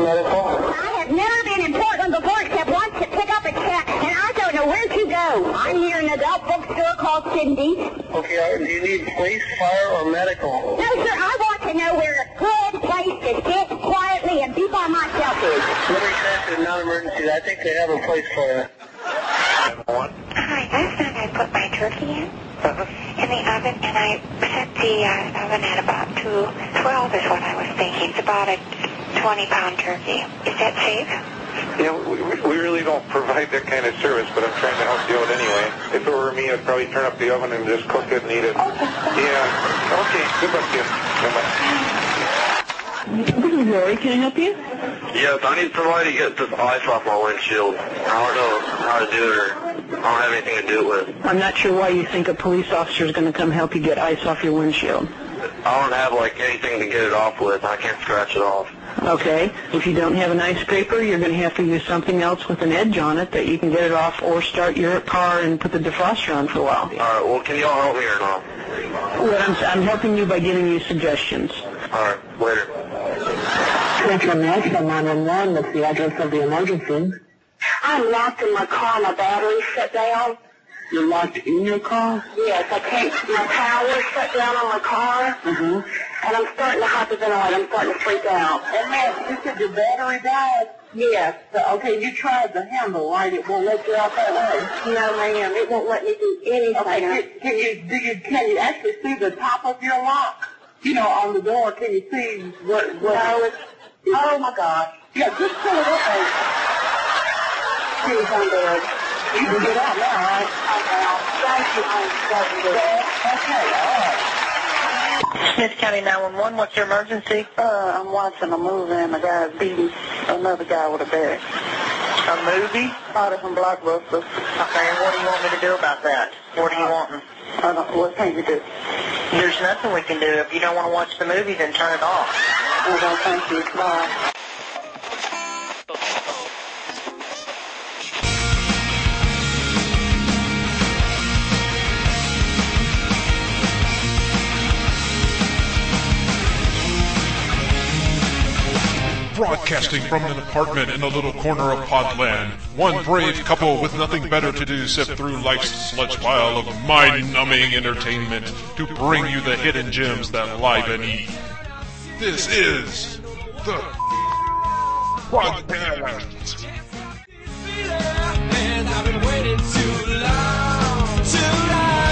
or medical? I have never been in Portland before except once to pick up a check, and I don't know where to go. I'm here in an adult bookstore called Cindy's. Okay, do you need police, fire, or medical? No, sir, I want to know where a good place to sit quietly and be by myself is. Let me check the non-emergency. I think they have a place for you. Hi, last night I put my turkey in the oven, and I set the oven at about 212 is what I was thinking. It's about a 20-pound turkey. Is that safe? Yeah, we really don't provide that kind of service, but I'm trying to help you out anyway. If it were me, I'd probably turn up the oven and just cook it and eat it. Okay. Yeah. Okay, good luck to you. Bye-bye. This is Lori. Can I help you? Yes, I need somebody to get this ice off my windshield. I don't know how to do it, or I don't have anything to do it with. I'm not sure why you think a police officer is going to come help you get ice off your windshield. I don't have, anything to get it off with. I can't scratch it off. Okay. If you don't have an ice scraper, you're going to have to use something else with an edge on it that you can get it off, or start your car and put the defroster on for a while. All right, well, can y'all help me or not? Well, I'm helping you by giving you suggestions. All right, later. Central National 911, that's the address of the emergency. I'm locked in my car. My battery's shut down. You're locked in your car? Yes, I can't. My power's shut down on my car. And I'm starting to hyperventilate. I'm starting to freak out. And ma'am, you said your battery died? Yes. Okay, you tried the handle, right? It won't let you out that way? No, ma'am. It won't let me do anything. Okay, can you actually see the top of your lock? You know, on the door, can you see what No, it's... Oh, my gosh. Yeah, just pull it up and... Please, I'm dead. You can get out now, right? I'm out. Thank you. I'm starting to dead. Okay, all right. Smith County 911, what's your emergency? I'm watching a movie and the guy's beating another guy with a bat. A movie? Started from Blockbuster. Okay, and what do you want me to do about that? What are you wanting? I don't know. What can you do? There's nothing we can do. If you don't want to watch the movie, then turn it off. Okay, thank you. Bye. Broadcasting from an apartment in a little corner of Podland, one brave couple with nothing better to do sift through life's sludge pile of mind-numbing entertainment to bring you the hidden gems that lie beneath. This is the Podcast. And I've been waiting too long, too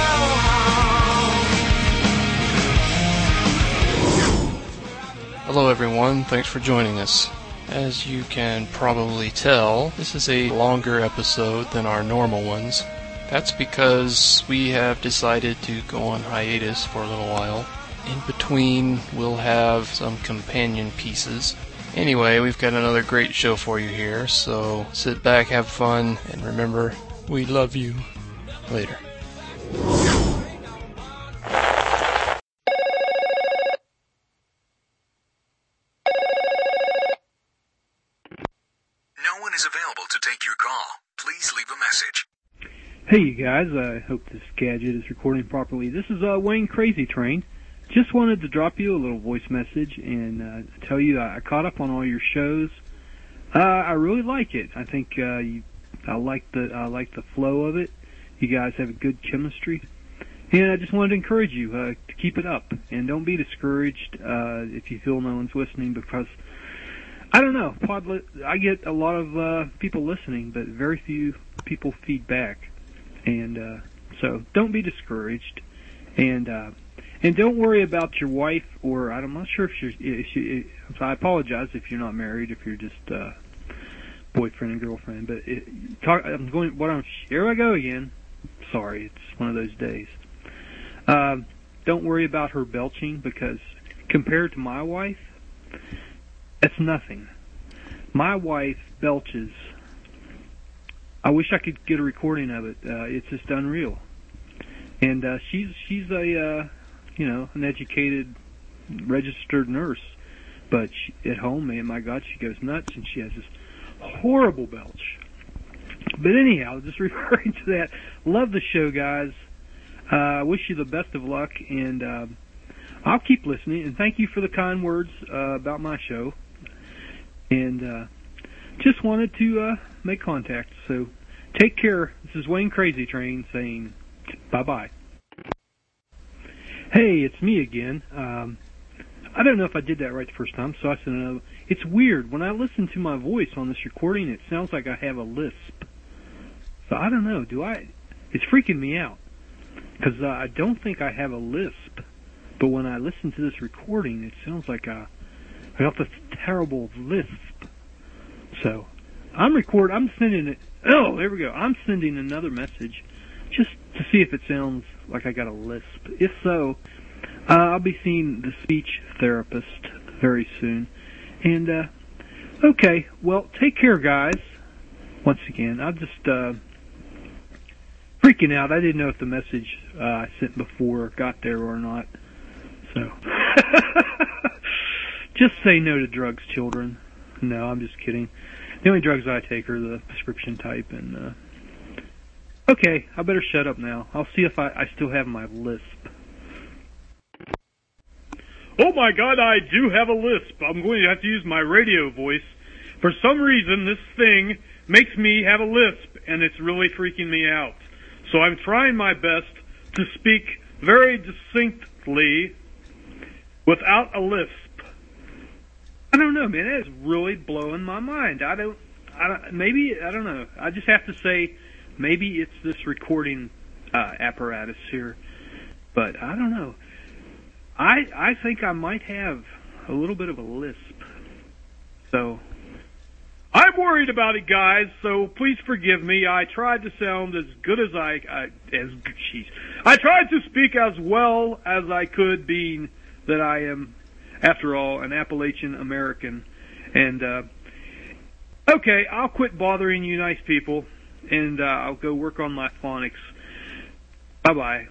long. Hello everyone, thanks for joining us. As you can probably tell, this is a longer episode than our normal ones. That's because we have decided to go on hiatus for a little while. In between, we'll have some companion pieces. Anyway, we've got another great show for you here, so sit back, have fun, and remember, we love you. Later. No one is available to take your call. Please leave a message. Hey you guys, I hope this gadget is recording properly. This is Wayne Crazy Train. Just wanted to drop you a little voice message and tell you I caught up on all your shows. I really like it. I think I like the flow of it. You guys have a good chemistry, and I just wanted to encourage you to keep it up and don't be discouraged if you feel no one's listening, because I don't know. I get a lot of people listening, but very few people feed back, and so don't be discouraged, and don't worry about your wife, or I'm not sure if I apologize if you're not married, if you're just boyfriend and girlfriend. But here I go again. Sorry, it's one of those days. Don't worry about her belching, because compared to my wife, it's nothing. My wife belches. I wish I could get a recording of it. It's just unreal. And she's a an educated, registered nurse, but at home, man, my God, she goes nuts, and she has this horrible belch. But anyhow, just referring to that, love the show, guys. Wish you the best of luck, and I'll keep listening, and thank you for the kind words about my show. and just wanted to make contact. So take care. This is Wayne Crazy Train saying bye-bye. Hey, it's me again. I don't know if I did that right the first time, so I sent another. It's weird. When I listen to my voice on this recording, it sounds like I have a lisp. So I don't know. It's freaking me out. Because I don't think I have a lisp. But when I listen to this recording, it sounds like I got this terrible lisp. So I'm sending it. Oh, there we go. I'm sending another message just to see if it sounds like I got a lisp. If so, I'll be seeing the speech therapist very soon. And, okay, well, take care, guys. Once again, I'm just freaking out. I didn't know if the message I sent before got there or not. So, just say no to drugs, children. No, I'm just kidding. The only drugs I take are the prescription type. And okay, I better shut up now. I'll see if I still have my lisp. Oh my God, I do have a lisp. I'm going to have to use my radio voice. For some reason, this thing makes me have a lisp, and it's really freaking me out. So I'm trying my best to speak very distinctly without a lisp. I don't know, man. It's really blowing my mind. I don't know. I just have to say, maybe it's this recording apparatus here. But I don't know. I think I might have a little bit of a lisp. So, I'm worried about it, guys, so please forgive me. I tried to sound as good as I tried to speak as well as I could, being that I am, after all, an Appalachian American. And, okay, I'll quit bothering you nice people, and I'll go work on my phonics. Bye-bye.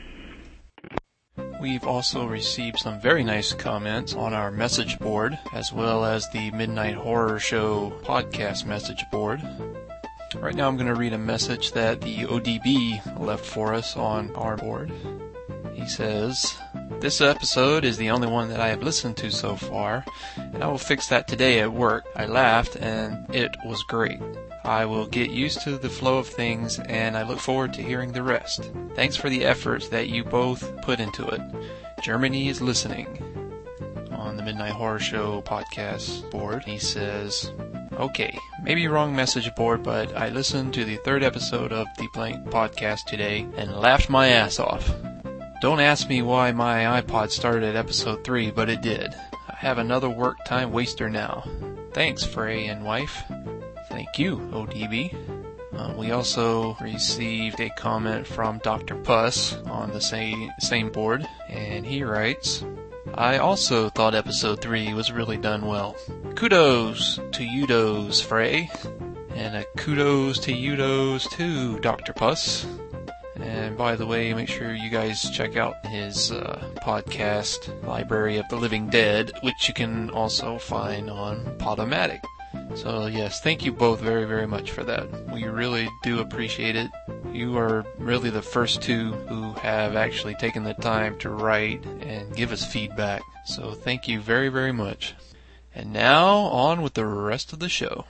We've also received some very nice comments on our message board, as well as the Midnight Horror Show podcast message board. Right now I'm going to read a message that the ODB left for us on our board. He says, "This episode is the only one that I have listened to so far, and I will fix that today at work. I laughed, and it was great. I will get used to the flow of things, and I look forward to hearing the rest. Thanks for the efforts that you both put into it. Germany is listening." On the Midnight Horror Show podcast board, he says, "Okay, maybe wrong message board, but I listened to the 3rd episode of the Blank podcast today and laughed my ass off. Don't ask me why my iPod started at episode 3, but it did. I have another work time waster now. Thanks, Frey and wife." Thank you, ODB. We also received a comment from Dr. Puss on the same board, and he writes, "I also thought episode 3 was really done well. Kudos to you-dos, Frey, and a kudos to you-dos too, Dr. Puss. And by the way, make sure you guys check out his podcast, Library of the Living Dead, which you can also find on Podomatic. So yes, thank you both very, very much for that. We really do appreciate it. You are really the first two who have actually taken the time to write and give us feedback. So thank you very, very much. And now, on with the rest of the show.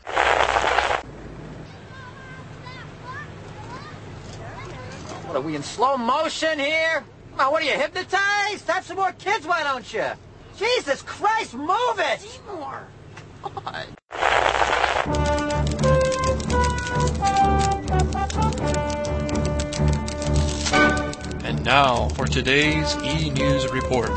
What, are we in slow motion here? Now, what are you, hypnotized? Have some more kids, why don't you? Jesus Christ, move it! Seymour! God. And now for today's E-News Report.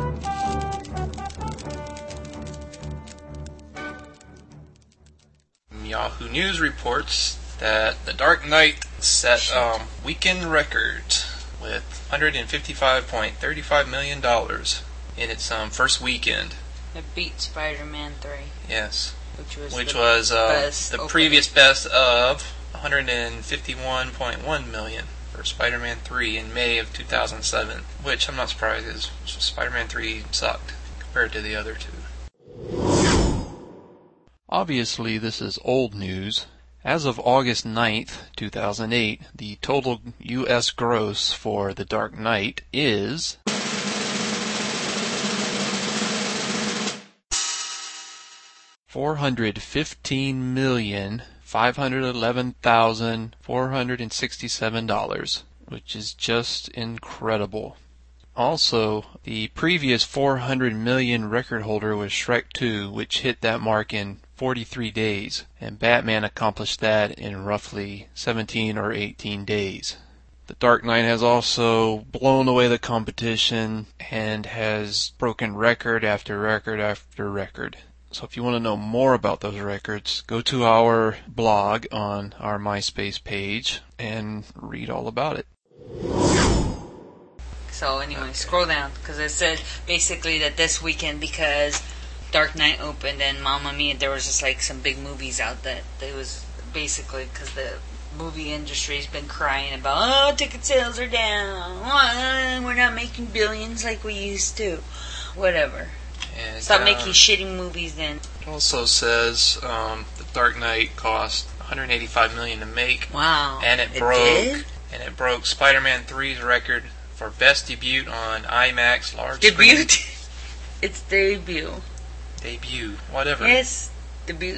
Yahoo News reports that The Dark Knight set weekend records with $155.35 million in its first weekend. It beat Spider-Man 3. Yes. Which was the previous best of $151.1 million for Spider-Man 3 in May of 2007, which I'm not surprised is Spider-Man 3 sucked compared to the other two. Obviously, this is old news. As of August 9th, 2008, the total U.S. gross for The Dark Knight is $415,511,467, which is just incredible. Also, the previous 400 million record holder was Shrek 2, which hit that mark in 43 days, and Batman accomplished that in roughly 17 or 18 days. The Dark Knight has also blown away the competition and has broken record after record after record. So if you want to know more about those records, go to our blog on our MySpace page and read all about it. So anyway, scroll down, because it said basically that this weekend, because Dark Knight opened and Mamma Mia, there was just like some big movies out that it was basically because the movie industry's been crying about, oh, ticket sales are down, we're not making billions like we used to, whatever. Stop making shitty movies then. It also says the Dark Knight cost $185 million to make. Wow. And it broke Spider-Man 3's record for best debut on IMAX large screen. It's debut. Debut, whatever. Yes, debut.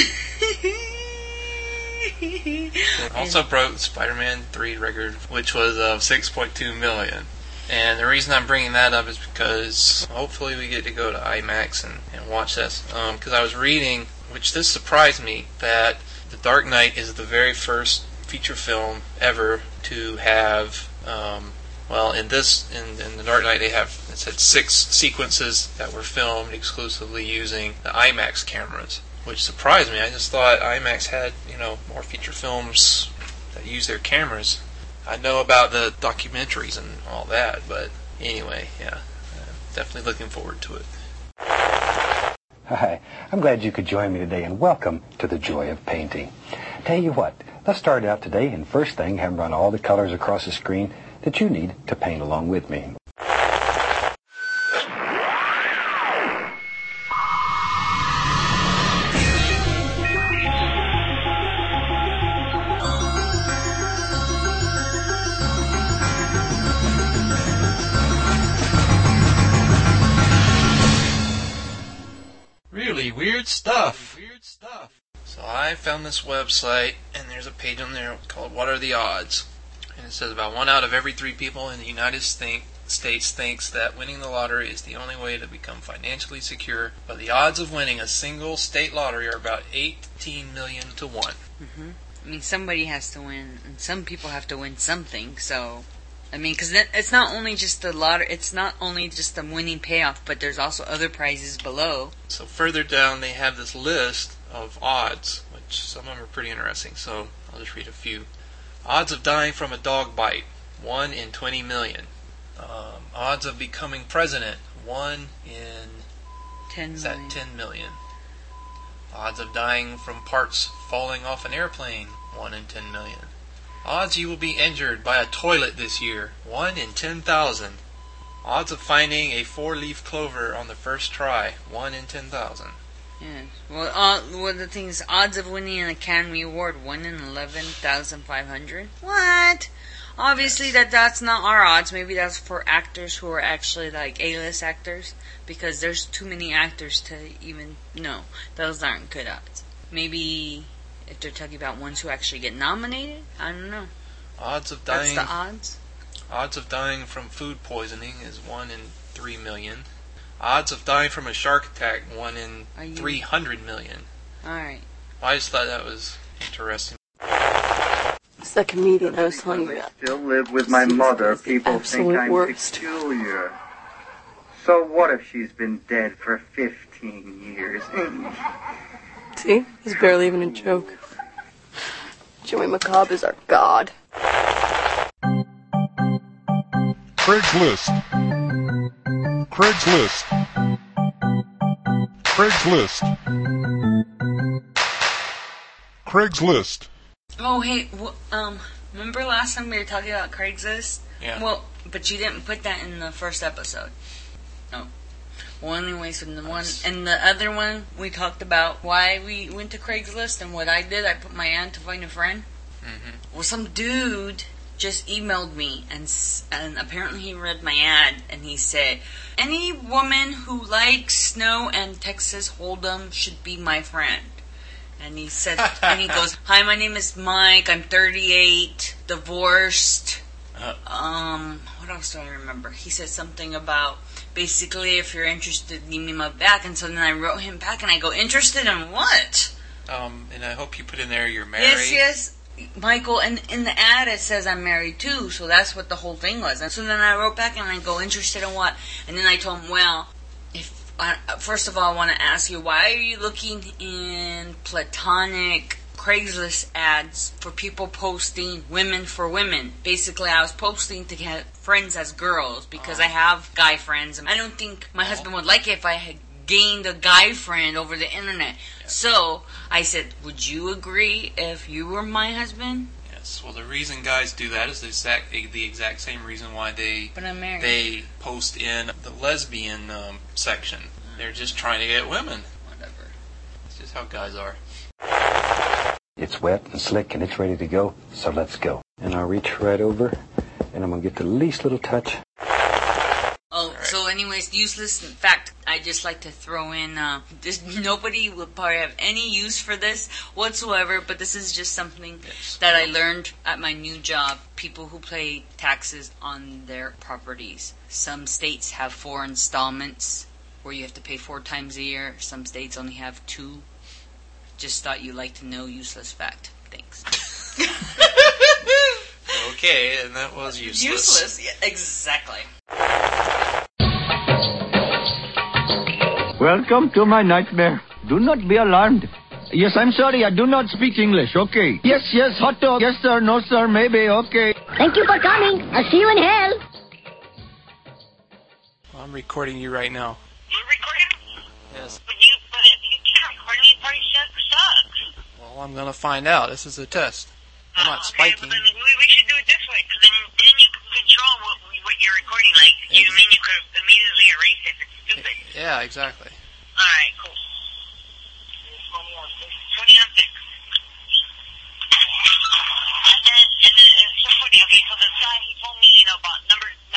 It also broke Spider-Man 3 record, which was $6.2 million. And the reason I'm bringing that up is because hopefully we get to go to IMAX and watch this. Because I was reading, which this surprised me, that The Dark Knight is the very first feature film ever to have, in The Dark Knight it said 6 sequences that were filmed exclusively using the IMAX cameras, which surprised me. I just thought IMAX had, more feature films that use their cameras. I know about the documentaries and all that, but anyway, yeah, definitely looking forward to it. Hi, I'm glad you could join me today, and welcome to the joy of painting. Tell you what, let's start out today, and first thing, have run all the colors across the screen that you need to paint along with me. Really weird stuff. So I found this website, and there's a page on there called What Are the Odds? And it says about 1 out of every 3 people in the United States thinks that winning the lottery is the only way to become financially secure, but the odds of winning a single state lottery are about 18 million to 1. Mm-hmm. I mean, somebody has to win, and some people have to win something, so... I mean, because it's not only just the lottery, it's not only just the winning payoff, but there's also other prizes below. So further down, they have this list of odds, which some of them are pretty interesting, so I'll just read a few. Odds of dying from a dog bite, 1 in 20 million. Odds of becoming president, 1 in 10 million. 10 million. Odds of dying from parts falling off an airplane, 1 in 10 million. Odds you will be injured by a toilet this year, 1 in 10,000. Odds of finding a 4-leaf clover on the first try, 1 in 10,000. Yeah. Well, the thing is, odds of winning an Academy Award, 1 in 11,500. What? Obviously, that's not our odds. Maybe that's for actors who are actually like A-list actors, because there's too many actors to even know. Those aren't good odds. Maybe if they're talking about ones who actually get nominated, I don't know. Odds of dying. That's the odds. Odds of dying from food poisoning is 1 in 3 million. Odds of dying from a shark attack, 1 in 300 million. Alright. I just thought that was interesting. It's that comedian I was telling you about. I still live with my mother. People think I'm peculiar. So what if she's been dead for 15 years? See? It's barely even a joke. Joey Macabre is our god. Craigslist. Craigslist. Craigslist. Craigslist. Oh, hey, remember last time we were talking about Craigslist? Yeah. Well, but you didn't put that in the first episode. No. Well, anyways, in the one and the other one, we talked about why we went to Craigslist and what I did. I put my ad to find a friend. Mm-hmm. Well, some dude just emailed me, and apparently he read my ad, and he said, any woman who likes snow and Texas Hold'em should be my friend. And he said, and he goes, hi, my name is Mike, I'm 38, divorced. What else do I remember? He said something about, basically, if you're interested, give me my back. And so then I wrote him back, and I go, interested in what? And I hope you put in there you're married. Yes, Michael, and in the ad it says I'm married too, so that's what the whole thing was. And so then I wrote back and I go, interested in what? And then I told him, well, first of all, I want to ask you, why are you looking in platonic Craigslist ads for people posting women for women? Basically, I was posting to get friends as girls because I have guy friends. And I don't think my husband would like it if I had gained a guy friend over the internet. Yeah. So I said, would you agree if you were my husband? Yes. Well, the reason guys do that is the exact same reason why they post in the lesbian section. They're just trying to get women. Whatever. It's just how guys are. It's wet and slick and it's ready to go, so let's go. And I'll reach right over and I'm going to get the least little touch. So anyways, useless. In fact, I just like to throw in, nobody will probably have any use for this whatsoever, but this is just something that I learned at my new job. People who pay taxes on their properties. Some states have 4 installments where you have to pay 4 times a year. Some states only have 2. Just thought you'd like to know, useless fact. Thanks. Okay, and that was useless. Useless, yeah, exactly. Welcome to my nightmare. Do not be alarmed. Yes, I'm sorry, I do not speak English. Okay. Yes, hot dog. Yes, sir, no, sir, maybe, okay. Thank you for coming. I'll see you in hell. Well, I'm recording you right now. You're recording? Yes. But you can't record me, party sucks. Well, I'm going to find out. This is a test. I'm not spiking. But then we should do it this way, because then you can control what you're recording. Like, you could immediately erase it if it's stupid. Yeah, exactly. Alright, cool. 20 on 6. And then it's so funny, okay, so this guy, he told me, about number 3.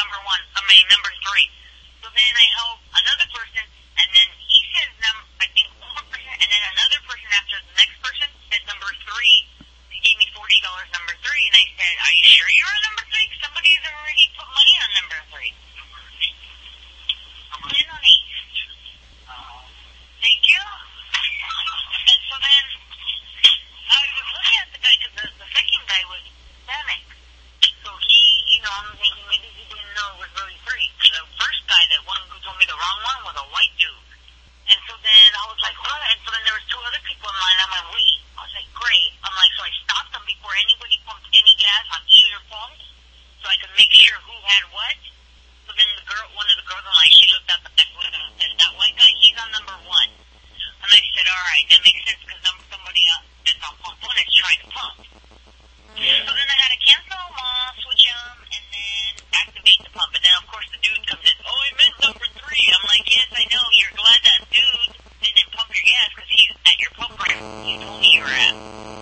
So then I help another person, and then he says, I think, one more person, and then another person after the next person said number 3. He gave me $40, number 3, and I said, are you sure you're on number 3? Somebody's already put money on number 3. I'm in on 8. Thank you. And so then, I was looking at the guy, because the second guy was Hispanic. So he, I'm thinking maybe he didn't know it was really 3. Because the first guy, that one who told me the wrong one, was a white dude. And so then I was like, what? And so then there was 2 other people in line. I'm like, wait. I was like, great. I'm like, so I stopped them before anybody pumped any gas on either pump, so I could make sure who had what. So then one of the girls in line, she looked at the next one and said, that white guy, he's on number 1. And I said, all right, that makes sense because somebody that's on pump 1 is trying to pump. Yeah. So then I had to cancel them all, switch them, and then activate the pump. And then, of course, the dude comes in, oh, I meant number 3. I'm like, yes, I know. You're glad that dude didn't pump your gas because he's at your pump right you told me you were at.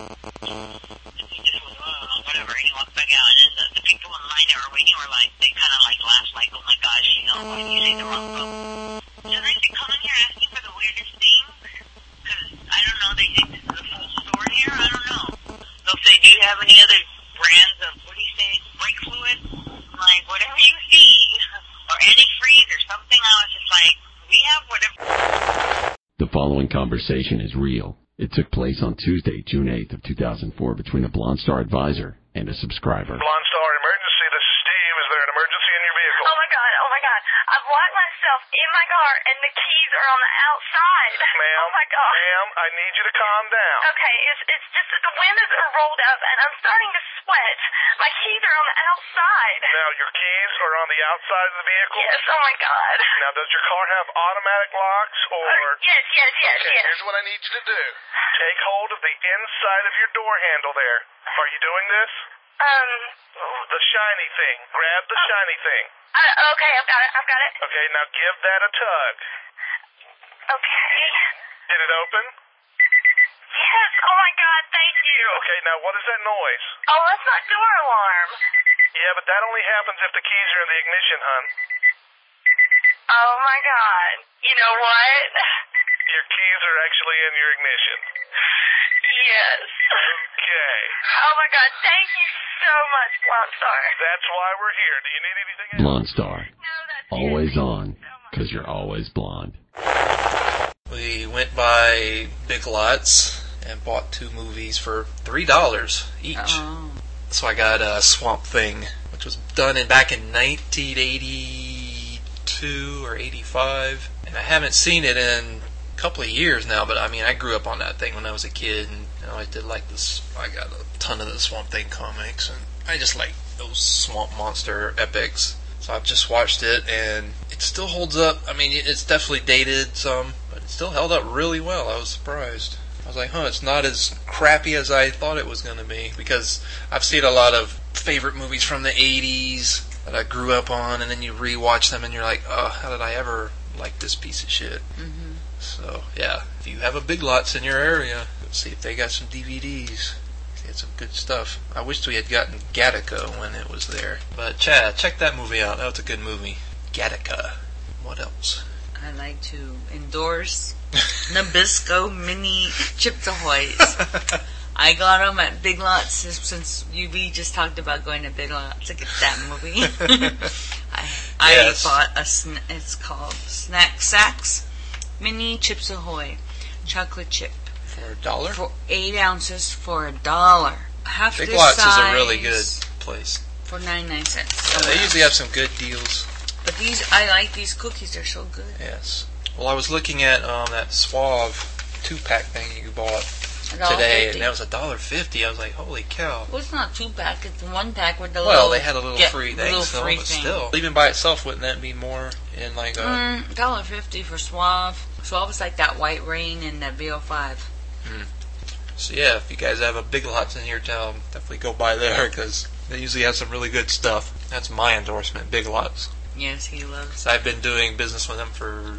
And he just was, whatever, and he walked back out. And then the people in line that were waiting were like, they kind of like laughed like, oh my gosh, why did you say the wrong pump? So then they come in here asking for the weirdest things because, I don't know, they think this is a full store here. I don't know. They'll say, do you have any other brands of, what do you say, brake fluid? I'm like, whatever you see, or antifreeze or something. I was just like, we have whatever. The following conversation is real. It took place on Tuesday, June 8th of 2004 between a Blonde Star advisor and a subscriber. Blonde Star emergency, this is Steve. Is there an emergency in your vehicle? Oh my god. I've locked myself in my car and the keys are on the outside. Ma'am, oh my god. Ma'am, I need you to calm down. Okay, it's just that the windows are rolled up and I'm starting to sweat. My keys are on the outside. Now, your keys are on the outside of the vehicle? Yes, oh my god. Now, does your car have automatic locks or... Yes. Okay, here's what I need you to do. Take hold of the inside of your door handle there. Are you doing this? The shiny thing. Grab the shiny thing. Okay, I've got it. Okay, now give that a tug. Okay. Did it open? Yes, oh my god, thank you. Okay, now what is that noise? Oh, that's my door alarm. Yeah, but that only happens if the keys are in the ignition, hon. Oh my God. You know what? Your keys are actually in your ignition. Yes. Okay. Oh my God, thank you so much, Blonde Star. That's why we're here. Do you need anything else? Blonde Star. Always on, because you're always blonde. We went by Big Lots and bought 2 movies for $3 each. Oh. So I got Swamp Thing, which was done back in 1982 or 85. And I haven't seen it in a couple of years now, but I mean, I grew up on that thing when I was a kid, and I did like this. I got a ton of the Swamp Thing comics, and I just like those swamp monster epics. So I've just watched it, and it still holds up. I mean, it's definitely dated some, but it still held up really well. I was surprised. I was like, it's not as crappy as I thought it was going to be, because I've seen a lot of favorite movies from the 80s that I grew up on, and then you rewatch them, and you're like, how did I ever like this piece of shit? Mm-hmm. So, yeah, if you have a Big Lots in your area, go see if they got some DVDs. They had some good stuff. I wished we had gotten Gattaca when it was there. But, Chad, check that movie out. That was a good movie. Gattaca. What else? I like to endorse Nabisco Mini Chips Ahoy's. I got them at Big Lots since we just talked about going to Big Lots to get that movie. I bought it's called Snack Sacks Mini Chips Ahoy chocolate chip. For $1? For 8 ounces for $1. Half Big this Lots size is a really good place. For 99 cents. Yeah, they usually have some good deals. But I like these cookies. They're so good. Yes. Well, I was looking at that Suave 2-pack thing you bought today, and that was $1.50. I was like, holy cow. Well, it's not 2-pack. It's 1-pack with the Well, they had a little free thing, but thing. Still. Even by itself, wouldn't that be more in like a... $1.50 for Suave. Suave is like that White Rain and that VO5. So yeah, if you guys have a Big Lots in your town, definitely go by there, because they usually have some really good stuff. That's my endorsement, Big Lots. Yes, he loves. So I've been doing business with them for,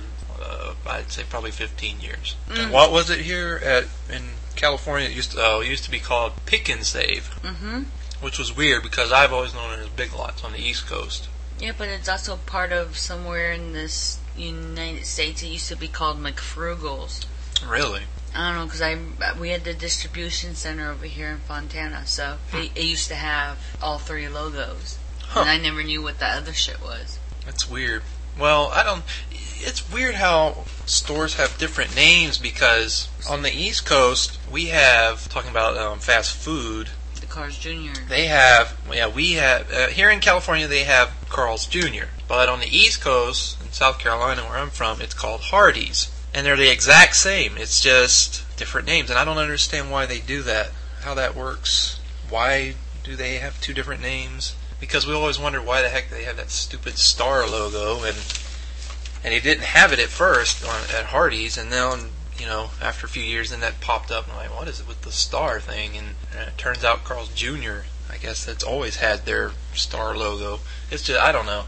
I'd say probably 15 years. And what was it here in California? It used to be called Pick and Save, which was weird because I've always known it as Big Lots on the East Coast. Yeah, but it's also part of somewhere in this United States. It used to be called McFrugal's. Really? I don't know, because we had the distribution center over here in Fontana, so it used to have all 3 logos. And I never knew what the other shit was. That's weird. Well, it's weird how stores have different names, because on the East Coast, we have, talking about fast food, the Carl's Jr. They have, we have, here in California they have Carl's Jr. But on the East Coast, in South Carolina where I'm from, it's called Hardee's. And they're the exact same. It's just different names. And I don't understand why they do that, how that works. Why do they have 2 different names? Because we always wonder why the heck they have that stupid star logo, and they didn't have it at first at Hardee's, and then, after a few years, then that popped up, and I'm like, what is it with the star thing? And it turns out Carl's Jr., I guess that's always had their star logo. It's just, I don't know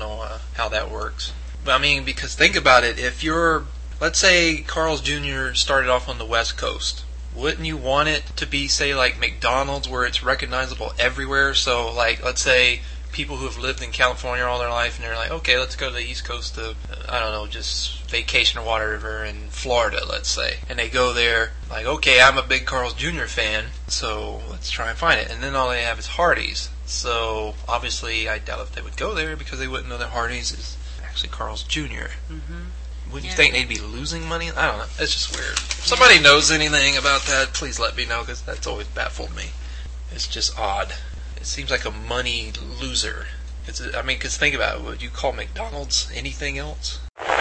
how that works. But I mean, because think about it, if you're, let's say Carl's Jr. started off on the West Coast, wouldn't you want it to be, say, like McDonald's, where it's recognizable everywhere? So, like, let's say people who have lived in California all their life, and they're like, okay, let's go to the East Coast to, I don't know, just vacation or whatever in Florida, let's say. And they go there, like, okay, I'm a big Carl's Jr. fan, so let's try and find it. And then all they have is Hardee's. So, obviously, I doubt if they would go there, because they wouldn't know that Hardee's is actually Carl's Jr. Wouldn't you think they'd be losing money? I don't know. It's just weird. If somebody knows anything about that, please let me know, because that's always baffled me. It's just odd. It seems like a money loser. Because think about it. Would you call McDonald's anything else?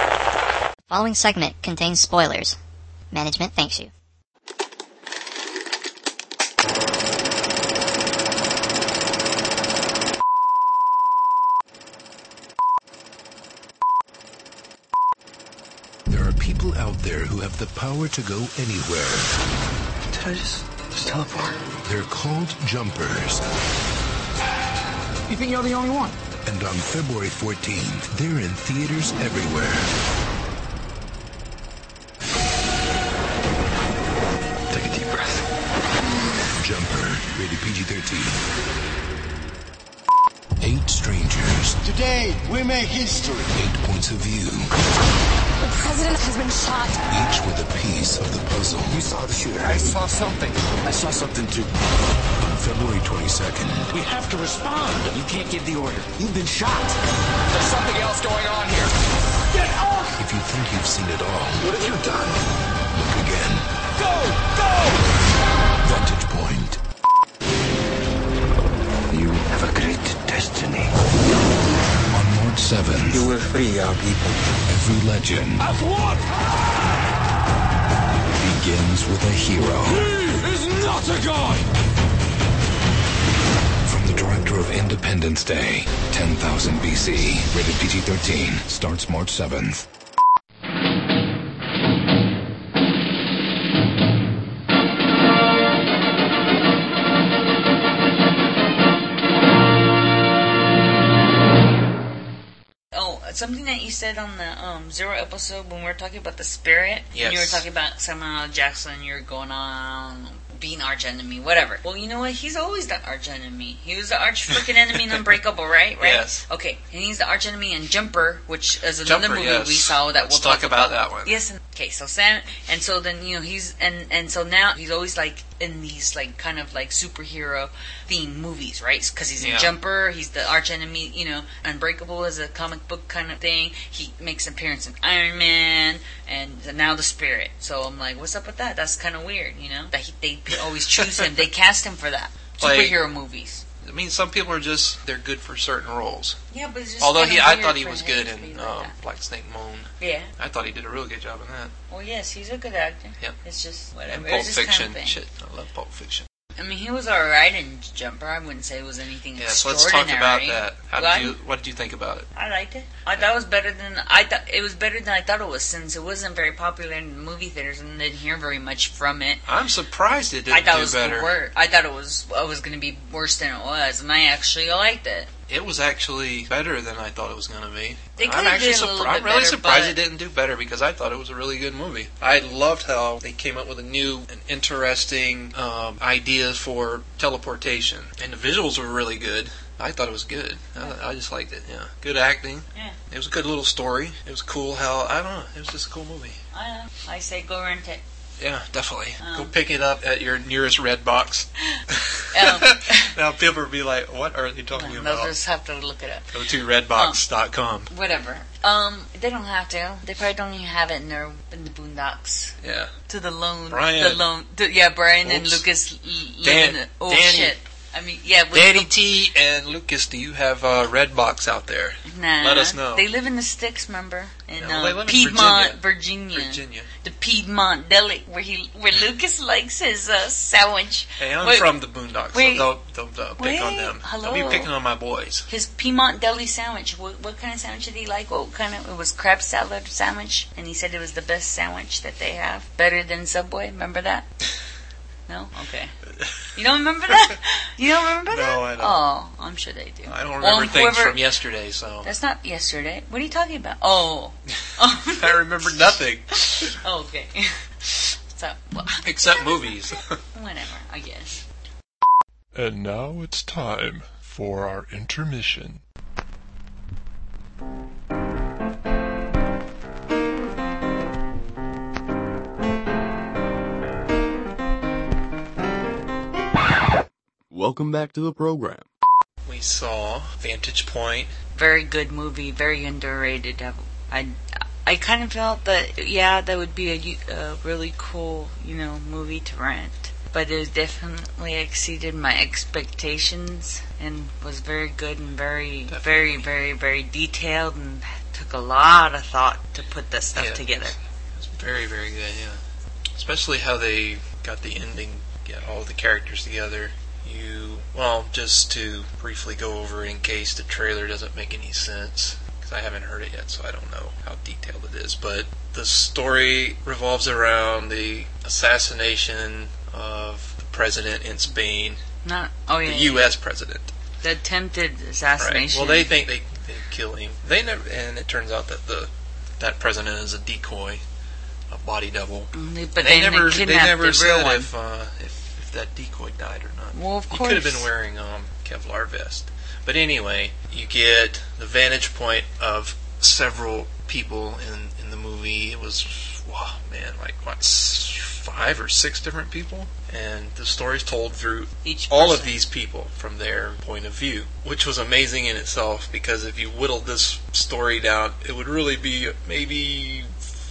Following segment contains spoilers. Management thanks you. People out there who have the power to go anywhere. Did I just teleport? They're called jumpers. You think you're the only one? And on February 14th, they're in theaters everywhere. Take a deep breath. Jumper, rated PG-13. Today, we make history. 8 points of view. The president has been shot. Each with a piece of the puzzle. You saw the shooter. I saw something. I saw something too. On February 22nd. We have to respond. You can't give the order. You've been shot. There's something else going on here. Get off! If you think you've seen it all, What have you done? look again. Go! Go! Vantage Point. You have a great destiny. On March 7th. You will free our people. Every legend As one! begins with a hero. He is not a god! From the director of Independence Day, 10,000 BC, rated PG-13, starts March 7th. Something that you said on the Zero episode when we were talking about the spirit, Yes. and you were talking about Samuel L. Jackson, you were going on being arch enemy, whatever. Well, you know what? He's always the arch enemy. He was the arch freaking enemy in Unbreakable, right? Yes. Okay, and he's the arch enemy in Jumper, which is another Jumper, movie yes. we saw that Let's we'll talk about that one. Yes. Okay, so Sam, and so then he's and so now he's always like in these like kind of like superhero themed movies, right? Because he's in Yeah. Jumper, he's the arch enemy. Unbreakable is a comic book kind of thing. He makes an appearance in Iron Man, and now the Spirit. So I'm like, what's up with that? That's kind of weird, that they always choose him. They cast him for that superhero movies. I mean, some people are they're good for certain roles. Yeah, but it's just Although kinda I weird thought he for was him good to in be like that. Black Snake Moan. Yeah. I thought he did a really good job in that. Well, yes, he's a good actor. Yep. It's just whatever. And Pulp It's just kind Fiction. of thing. Shit, I love Pulp Fiction. I mean, he was alright in Jumper. I wouldn't say it was anything Yeah, so extraordinary. let's talk about that. What did you think about it? I liked it. I thought it was better than I thought it was, since it wasn't very popular in the movie theaters and didn't hear very much from it. I'm surprised it didn't I thought do it was better. I thought it was going to be worse than it was, and I actually liked it. It was actually better than I thought it was going to be. They I'm could've actually did a little I'm bit really better, surprised but- it didn't do better because I thought it was a really good movie. I loved how they came up with a new and interesting ideas for teleportation, and the visuals were really good. I thought it was good. I just liked it. Yeah, good acting. Yeah. It was a good little story. It was cool how I don't know. It was just a cool movie. I know. I say go rent it. Yeah, definitely. Go pick it up at your nearest Red Box. Now people will be like, "What are they talking They'll about?" just have to look it up. Go to redbox.com. Whatever. They don't have to. They probably don't even have it in the Boondocks. Yeah. To the lone. Brian. Brian and Oops. Lucas. Danny. Shit. I mean, yeah. Danny T and Lucas, do you have Redbox out there? Nah. Let us know. They live in the sticks, remember? In No, they live in Piedmont, Virginia. Virginia. The Piedmont Deli, where Lucas likes his sandwich. Hey, I'm Wait, from the Boondocks, wait. so don't pick on them. Hello. Don't be picking on my boys. His Piedmont Deli sandwich. What kind of sandwich did he like? It was crab salad sandwich, and he said it was the best sandwich that they have. Better than Subway. Remember that? No? Okay. You don't remember that? You don't remember that? No, I don't. Oh, I'm sure they do. I don't remember things from yesterday, so. That's not yesterday. What are you talking about? Oh. I remember nothing. Okay. So, well, except movies. Whatever, I guess. And now it's time for our intermission. Welcome back to the program. We saw Vantage Point. Very good movie, very underrated. I kind of felt that, that would be a really cool, movie to rent. But it definitely exceeded my expectations and was very good and very, very, very, very detailed and took a lot of thought to put this stuff together. It was very, very good, yeah. Especially how they got the ending, get all the characters together. Just to briefly go over in case the trailer doesn't make any sense, because I haven't heard it yet, so I don't know how detailed it is. But the story revolves around the assassination of the president in Spain. The U.S. president. The attempted assassination. Right. Well, they think they kill him. They never, and it turns out that that president is a decoy, a body double. But they never said if that decoy died or not. Well, of he course. could have been wearing Kevlar vest. But anyway, you get the vantage point of several people in the movie. It was, wow, man, like, what, 5 or 6 different people? And the story's told through all of these people from their point of view, which was amazing in itself, because if you whittled this story down, it would really be maybe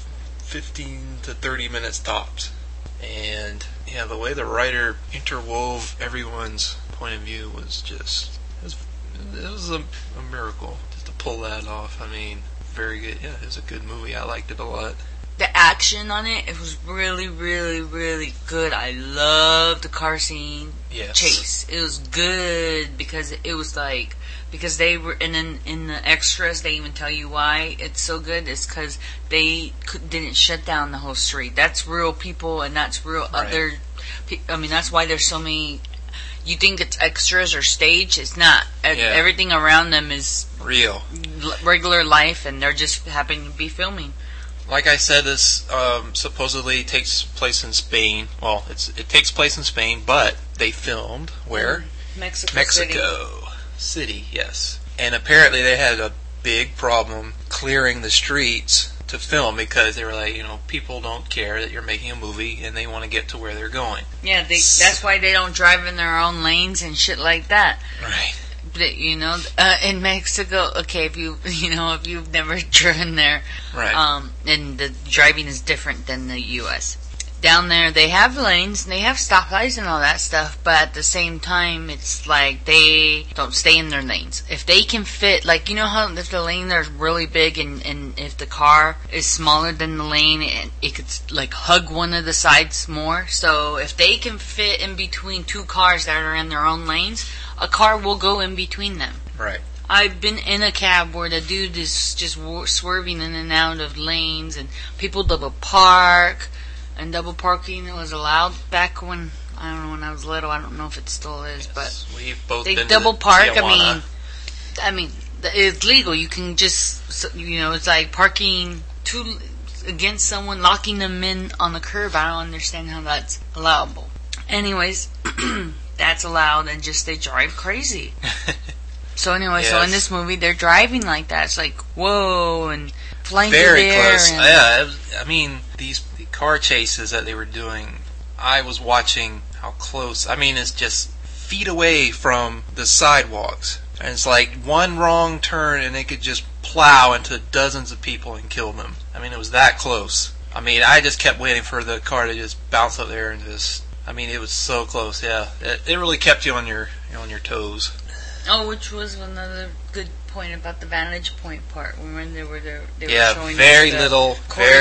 15 to 30 minutes tops. And yeah, the way the writer interwove everyone's point of view was just, it was a miracle just to pull that off. I mean, very good. Yeah, it was a good movie. I liked it a lot. The action on it was really, really, really good. I loved the car scene chase. It was good because it was like, because they were, and then in the extras they even tell you why it's so good. It's because they didn't shut down the whole street. That's real people, and that's real other. I mean, that's why there's so many. You think it's extras or stage? It's not. Everything around them is real, regular life, and they're just happen to be filming. Like I said, this supposedly takes place in Spain. Well, it takes place in Spain, but they filmed where? Mexico City, yes. And apparently they had a big problem clearing the streets to film because they were like, you know, people don't care that you're making a movie and they want to get to where they're going. Yeah, that's why they don't drive in their own lanes and shit like that. Right. But, you know, in Mexico, okay, if you've never driven there, right. And the driving is different than the U.S. Down there, they have lanes, and they have stoplights and all that stuff, but at the same time, it's like they don't stay in their lanes. If they can fit, like, you know how if the lanes are really big and if the car is smaller than the lane, it could, like, hug one of the sides more. So if they can fit in between 2 cars that are in their own lanes, a car will go in between them. Right. I've been in a cab where the dude is just swerving in and out of lanes, and people double park. And double parking was allowed back when, I don't know, when I was little. I don't know if it still is, but we've both they been double to park. Tijuana. I mean, it's legal. You can just, you know, it's like parking against someone, locking them in on the curb. I don't understand how that's allowable. Anyways, that's allowed, and just they drive crazy. So anyway, so in this movie, they're driving like that. It's like, whoa, and flying through the air. Very close. Yeah, I mean, these car chases that they were doing, I was watching how close. I mean, it's just feet away from the sidewalks. And it's like one wrong turn and they could just plow into dozens of people and kill them. I mean, it was that close. I mean, I just kept waiting for the car to just bounce up there and just, I mean, it was so close, yeah. It really kept you on your toes. Oh, which was another good point about the vantage point part when they were showing very the little.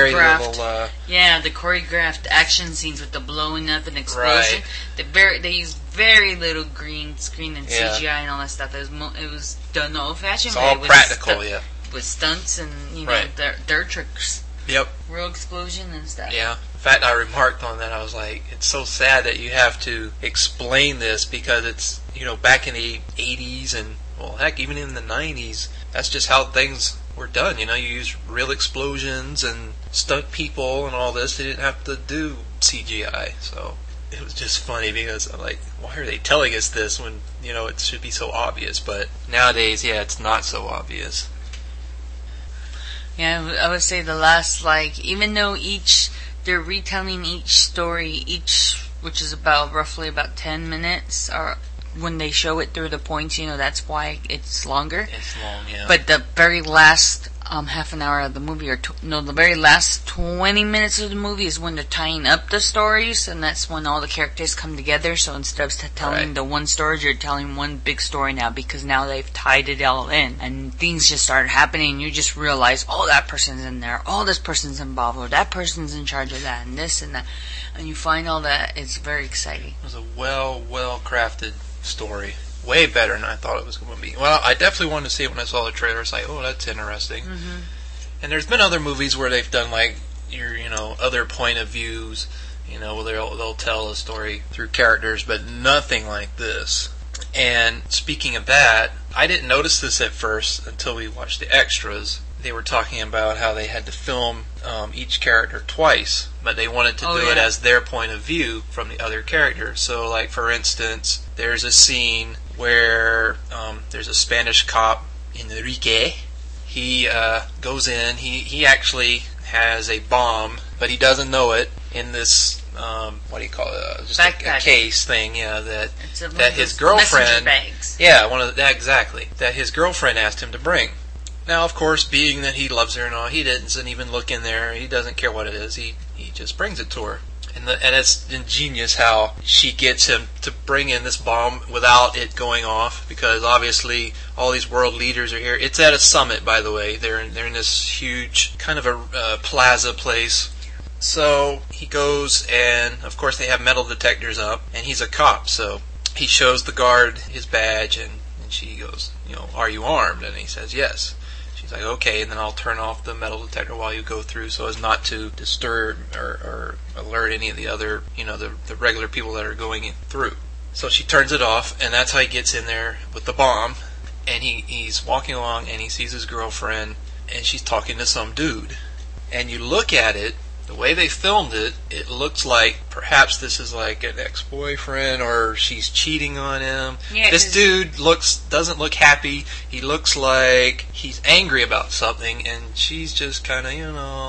Yeah, the choreographed action scenes with the blowing up and explosion. Right. They used very little green screen and CGI and all that stuff. It was done the old-fashioned way. It's all practical, with stunts and dirt tricks. Yep. Real explosion and stuff. Yeah. In fact, I remarked on that. I was like, it's so sad that you have to explain this because it's, you know, back in the 80s and, well, heck, even in the 90s, that's just how things were done. You know, you use real explosions and stunt people and all this. They didn't have to do CGI. So it was just funny because I'm like, why are they telling us this when, you know, it should be so obvious? But nowadays, it's not so obvious. Yeah, I would say the last, like, even though they're retelling each story, which is roughly about 10 minutes, or when they show it through the points, you know, that's why it's longer. It's long, yeah. But the very last half an hour of the movie, the very last 20 minutes of the movie is when they're tying up the stories, and that's when all the characters come together. So instead of telling the one story, you're telling one big story now, because now they've tied it all in, and things just start happening, and you just realize, oh, that person's in there, oh, this person's involved, or that person's in charge of that, and this and that, and you find all that. It's very exciting. It was a well crafted story. Way better than I thought it was going to be. Well, I definitely wanted to see it when I saw the trailer. It's like, oh, that's interesting. Mm-hmm. And there's been other movies where they've done like other point of views. You know, where they'll tell a story through characters, but nothing like this. And speaking of that, I didn't notice this at first until we watched the extras. They were talking about how they had to film each character twice, but they wanted to do it as their point of view from the other character. So, like, for instance, there's a scene where there's a Spanish cop, Enrique. He goes in, he actually has a bomb, but he doesn't know it, in this, what do you call it, just a case thing, that his girlfriend, that his girlfriend asked him to bring. Now, of course, being that he loves her and all, he doesn't even look in there. He doesn't care what it is. He just brings it to her. And it's ingenious how she gets him to bring in this bomb without it going off, because obviously all these world leaders are here. It's at a summit, by the way. They're in this huge kind of a plaza place. So he goes, and of course they have metal detectors up, and he's a cop, so he shows the guard his badge, and she goes, are you armed? And he says yes. She's like, okay, and then I'll turn off the metal detector while you go through so as not to disturb or alert any of the other, the regular people that are going through. So she turns it off, and that's how he gets in there with the bomb. And he's walking along, and he sees his girlfriend, and she's talking to some dude. And you look at it, the way they filmed it, it looks like perhaps this is like an ex-boyfriend, or she's cheating on him. Yeah, this dude doesn't look happy. He looks like he's angry about something, and she's just kind of,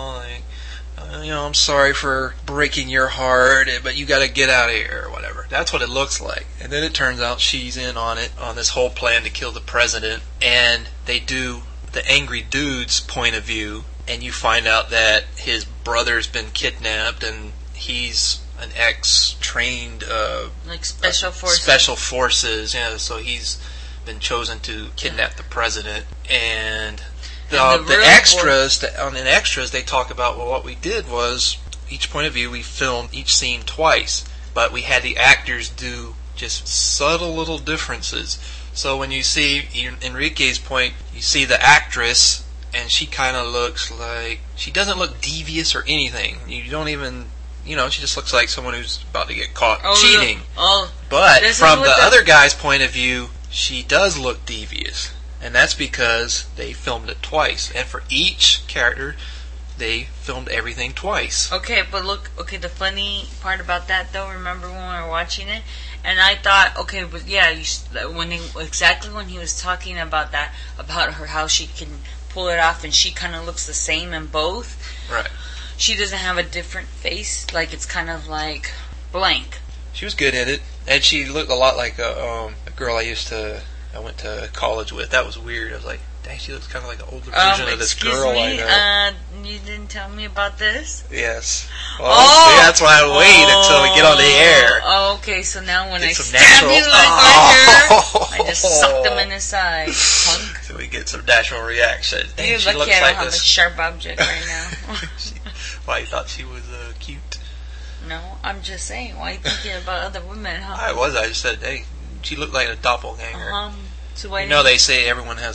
I'm sorry for breaking your heart, but you got to get out of here, or whatever. That's what it looks like. And then it turns out she's in on it, on this whole plan to kill the president, and they do the angry dude's point of view. And you find out that his brother's been kidnapped, and he's an ex-trained like special forces. Yeah, so he's been chosen to kidnap the president. And the extras, on the extras, they talk about, well, what we did was each point of view, we filmed each scene twice, but we had the actors do just subtle little differences. So when you see Enrique's point, you see the actress. And she kind of looks like, she doesn't look devious or anything. You don't even, she just looks like someone who's about to get caught cheating. But from the other guy's point of view, she does look devious. And that's because they filmed it twice. And for each character, they filmed everything twice. Okay, but the funny part about that, though, remember when we were watching it? And I thought, okay, but yeah, when he was talking about that, about her, how she can pull it off, and she kind of looks the same in both. Right. She doesn't have a different face. Like, it's kind of like blank. She was good at it, and she looked a lot like a girl I went to college with. That was weird. I was like, dang, she looks kind of like an older version of this girl I know. You didn't tell me about this? Yes. Well, see, that's why I wait until we get on the air. Oh, okay. So now when I stab you right here, I just suck them in the side, punk. So we get some natural reaction. You're lucky I don't have a sharp object right now. Why, you thought she was cute? No, I'm just saying. Why are you thinking about other women, huh? I just said, hey, she looked like a doppelganger. So why they say everyone has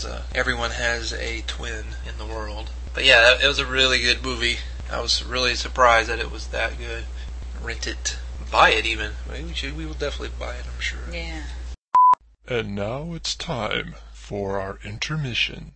a twin in the world. But yeah, it was a really good movie. I was really surprised that it was that good. Rent it, buy it even. We will definitely buy it, I'm sure. Yeah. And now it's time for our intermission.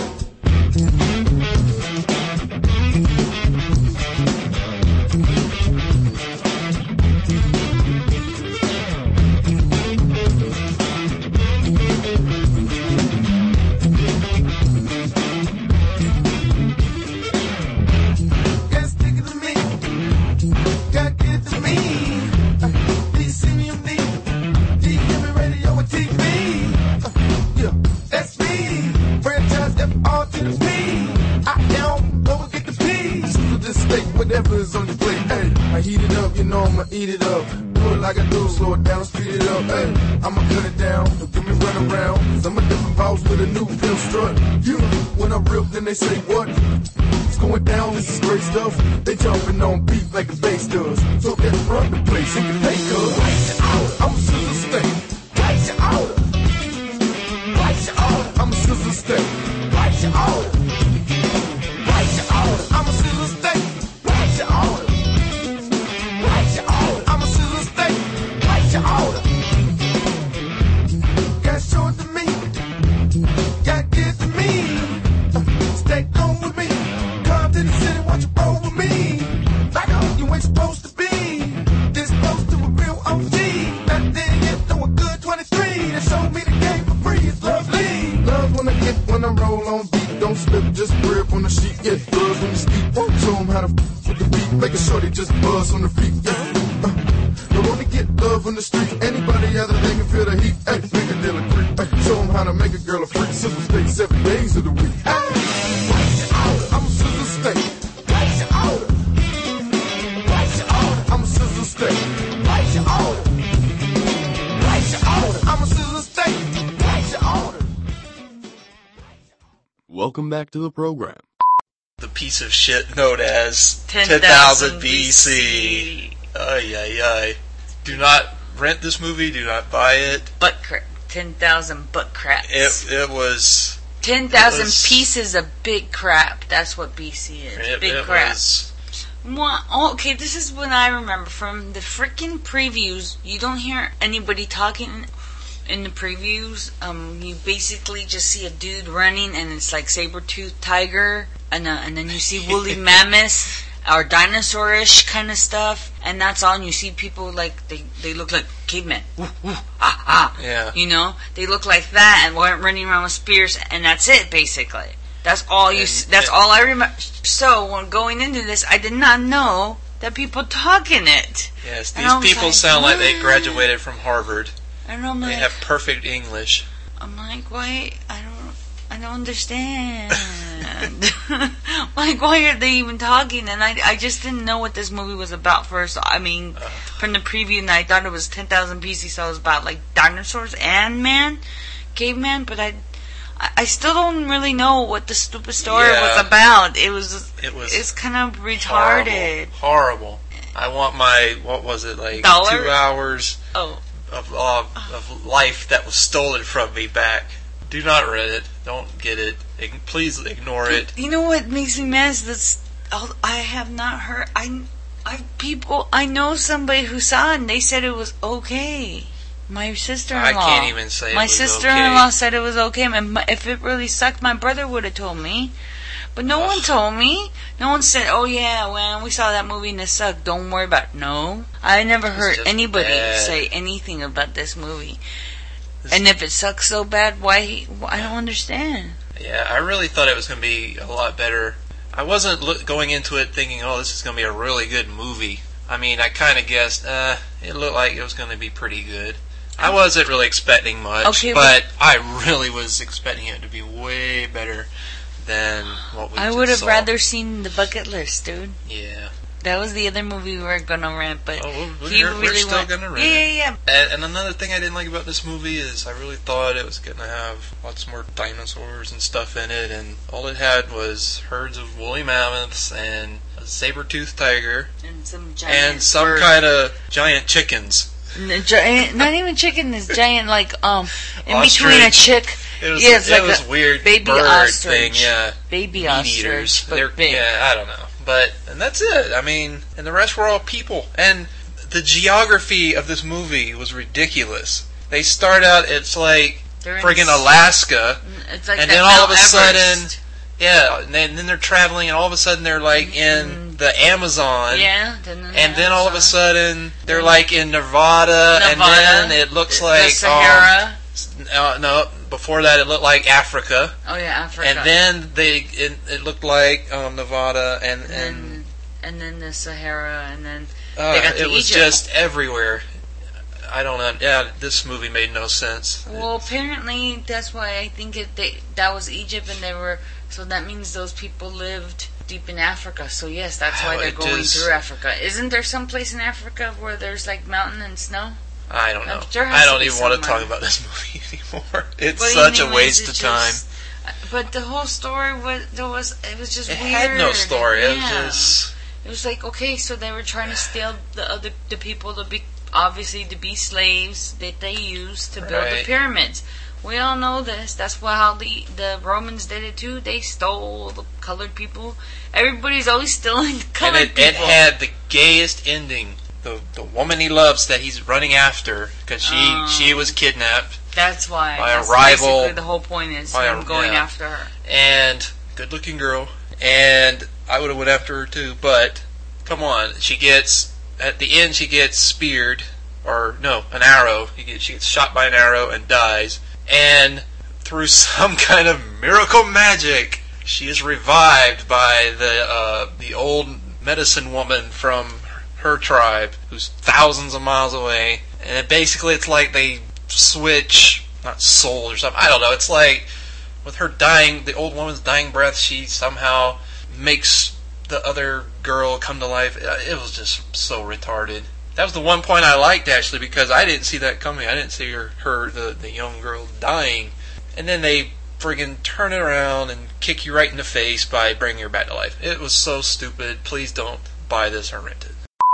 Whatever is on your plate, hey, I heat it up, I'ma eat it up. Do it like I do, slow it down, speed it up, hey, I'ma cut it down, don't give me run around, cause I'm a different boss with a new pill strut. When I rip, then they say what? It's going down, this is great stuff. They jumping on beat like the bass does. So let's run the place and get paid, cuz Rice your order, I'm a sizzle steak. Rice your order. Rice your order, I'm a sizzle steak. Rice your order. Rice your order, I'm a sizzle steak. Rice your order. Rice your order, I'm a sizzle steak. Rice your order. Gotta show it to me. Gotta get it to me. Stay on with me. Come to the city, watch you roll. slip, just grip on the sheet, yeah, buzz when you speak. Show them how to with the beat, make a shorty just buzz on the feet, yeah. Don't wanna get love on the street, anybody out there they can feel the heat, ay, make a deal a creep, ay. Show them how to make a girl a freak, Sizzle Steak, 7 days of the week. Ay, I'm a Sizzle Steak. Place your order. Place your order. I'm a Sizzle Steak. Place your order. Place your order. I'm a Sizzle Steak. Place your order. Welcome back to the program. The piece of shit known as 10,000 BC. Ay, ay, ay. Do not rent this movie, do not buy it. 10,000 butt craps. It was... 10,000 pieces of big crap. That's what BC is. Big crap. Okay, this is what I remember from the freaking previews. You don't hear anybody talking in the previews. You basically just see a dude running, and it's like saber-toothed tiger, and then you see woolly mammoths or dinosaur-ish kind of stuff, and that's all. And you see people like they look like cavemen. Yeah. You know, they look like that and running around with spears, and that's it basically. That's all you. That's all I remember. So when going into this, I did not know that people talk in it. Yes, these people sound like they graduated from Harvard. And I'm like, they have perfect English. I'm like, why? I don't understand. Like, why are they even talking? And I just didn't know what this movie was about first. I mean, from the preview, and I thought it was 10,000 BC, so it was about like dinosaurs and caveman. But I still don't really know what the stupid story was about. It's kind of retarded. Horrible. I want my, what was it, like $2 hours of life that was stolen from me back. Do not read it. Don't get it. Please ignore it. You know what makes me mad is I have not heard. I know somebody who saw it and they said it was okay. My sister-in-law. I can't even say my sister-in-law said it was okay. And if it really sucked, my brother would have told me. But no one told me. No one said, "Oh yeah, when we saw that movie and it sucked. Don't worry about it." No, I never heard anybody say anything about this movie. And if it sucks so bad, why? I don't understand. Yeah, I really thought it was going to be a lot better. I wasn't going into it thinking, "Oh, this is going to be a really good movie." I mean, I kind of guessed. It looked like it was going to be pretty good. I wasn't really expecting much, but I really was expecting it to be way better than what we I would have rather seen The Bucket List, dude. Yeah. That was the other movie we were going to rent, but we're still going to rent it. Yeah. And another thing I didn't like about this movie is I really thought it was going to have lots more dinosaurs and stuff in it, and all it had was herds of woolly mammoths and a saber-toothed tiger and some giant kind of giant chickens. Not even chicken, this giant, like, in between a chick. It was, it's like was weird baby bird ostrich. thing, yeah. Baby meat ostrich, eaters. but big. Yeah, I don't know. And that's it. I mean, and the rest were all people. And the geography of this movie was ridiculous. They start out, it's like friggin' Alaska. It's like and then all of a sudden, and then they're traveling, and all of a sudden they're like in the Amazon. Yeah. And then all of a sudden they're like in Nevada. And then it looks like the Sahara. No, before that it looked like Africa. Oh yeah, Africa. And then it looked like Nevada, and then the Sahara, and then they got to it was Egypt. just everywhere. I don't know. Yeah, this movie made no sense. Well, apparently that's why I think that was Egypt, and so that means those people lived deep in Africa. So yes, that's why they're going through Africa. Isn't there some place in Africa where there's like mountain and snow? I don't know. I don't even want to talk about this movie anymore. It's such a waste of time. But the whole story was just weird. It had no story. It was like, okay, so they were trying to steal the people to be slaves that they used to build the pyramids. We all know this. That's how the Romans did it too. They stole the colored people. Everybody's always stealing the colored people. It had the gayest ending. The woman he loves that he's running after, because she was kidnapped. That's why. By a rival. Basically the whole point is him going after her. And good looking girl. And I would have went after her too, but come on, at the end she gets speared, or no, an arrow. She gets shot by an arrow and dies. And through some kind of miracle magic, she is revived by the old medicine woman from her tribe, who's thousands of miles away. And basically, it's like they switch, not souls or something. I don't know. It's like with her dying, the old woman's dying breath, she somehow makes the other girl come to life. It was just so retarded. That was the one point I liked, actually, because I didn't see that coming. I didn't see the young girl dying. And then they friggin' turn it around and kick you right in the face by bringing her back to life. It was so stupid. Please don't buy this or rent it.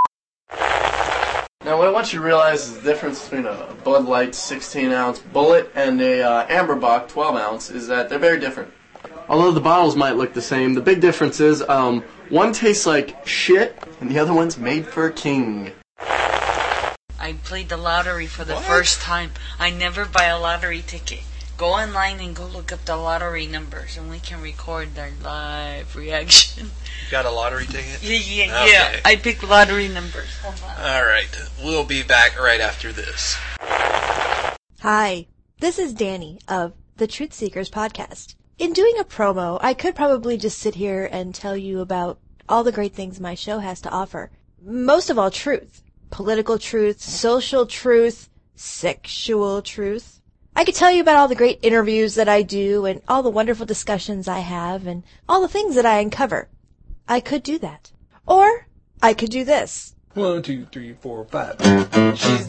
Now, what I want you to realize is the difference between a Bud Light 16-ounce bullet and a Amber Bock 12-ounce is that they're very different. Although the bottles might look the same, the big difference is one tastes like shit and the other one's made for a king. I played the lottery for the first time. I never buy a lottery ticket. Go online and go look up the lottery numbers, and we can record their live reaction. You got a lottery ticket? Yeah. Okay. I pick lottery numbers. Hold on. Alright, we'll be back right after this. Hi, this is Danny of the Truth Seekers podcast. In doing a promo, I could probably just sit here and tell you about all the great things my show has to offer. Most of all, truth. Political truth, social truth, sexual truth. I could tell you about all the great interviews that I do and all the wonderful discussions I have and all the things that I uncover. I could do that. Or I could do this. 1, 2, 3, 4, 5. She's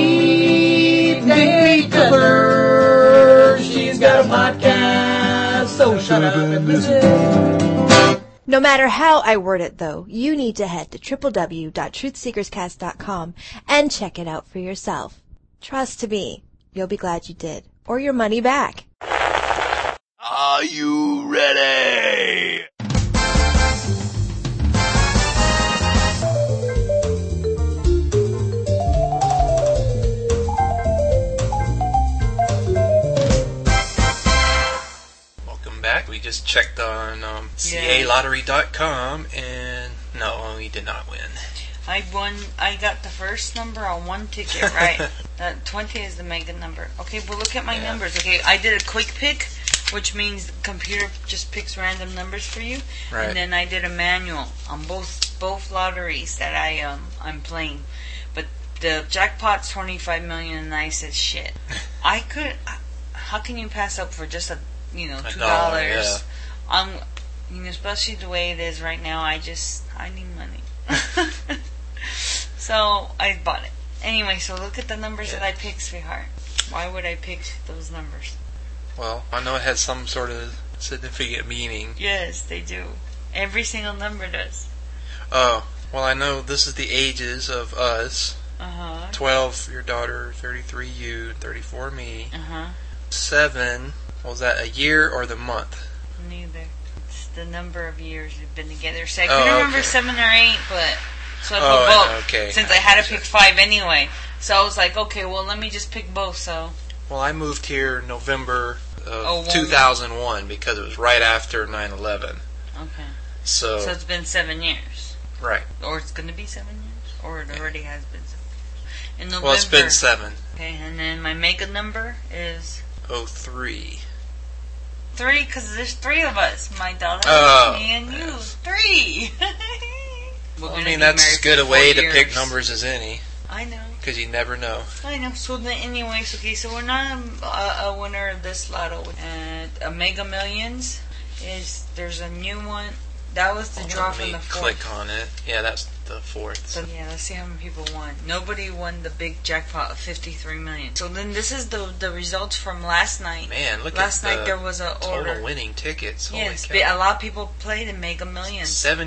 Danny Glover. She's got a podcast, so shut up and listen. No matter how I word it, though, you need to head to www.truthseekerscast.com and check it out for yourself. Trust me, you'll be glad you did, or your money back. Are you ready? Back. We just checked on CALottery.com, and no, we did not win. I won. I got the first number on one ticket, right? 20 is the mega number. Okay, well, look at my numbers. Okay, I did a quick pick, which means the computer just picks random numbers for you. Right. And then I did a manual on both lotteries that I'm playing. But the jackpot's 25 million, and I said, shit. How can you pass up for just $2. Yeah. Especially the way it is right now, I need money. So I bought it. Anyway, so look at the numbers that I picked, sweetheart. Why would I pick those numbers? Well, I know it has some sort of significant meaning. Yes, they do. Every single number does. Oh, well, I know this is the ages of us. 12, your daughter, 33, you, 34, me. 7, was that a year or the month? Neither. It's the number of years we've been together. So I couldn't remember 7 or 8, but so I put both. Okay. Since I had to pick 5 anyway. So I was like, okay, well, let me just pick both, so. Well, I moved here November of 2001 because it was right after 9/11. Okay. So it's been 7 years. Right. Or it's going to be 7 years? Or it already has been 7 years. In November. Well, it's been 7. Okay, and then my mega number is? 03. 3, because there's 3 of us. My daughter, me, and you. 3! Well, I mean, that's as good a way to pick numbers as any. I know. Because you never know. I know. So then, anyways, okay, so we're not a winner of this lotto. And Mega Millions there's a new one. That was the draw from the 4th. Click on it. Yeah, that's the 4th. So yeah, let's see how many people won. Nobody won the big jackpot of 53 million. So then this is the results from last night. Man, look last at night there was a total winning tickets. Yes, a lot of people played in Mega Millions.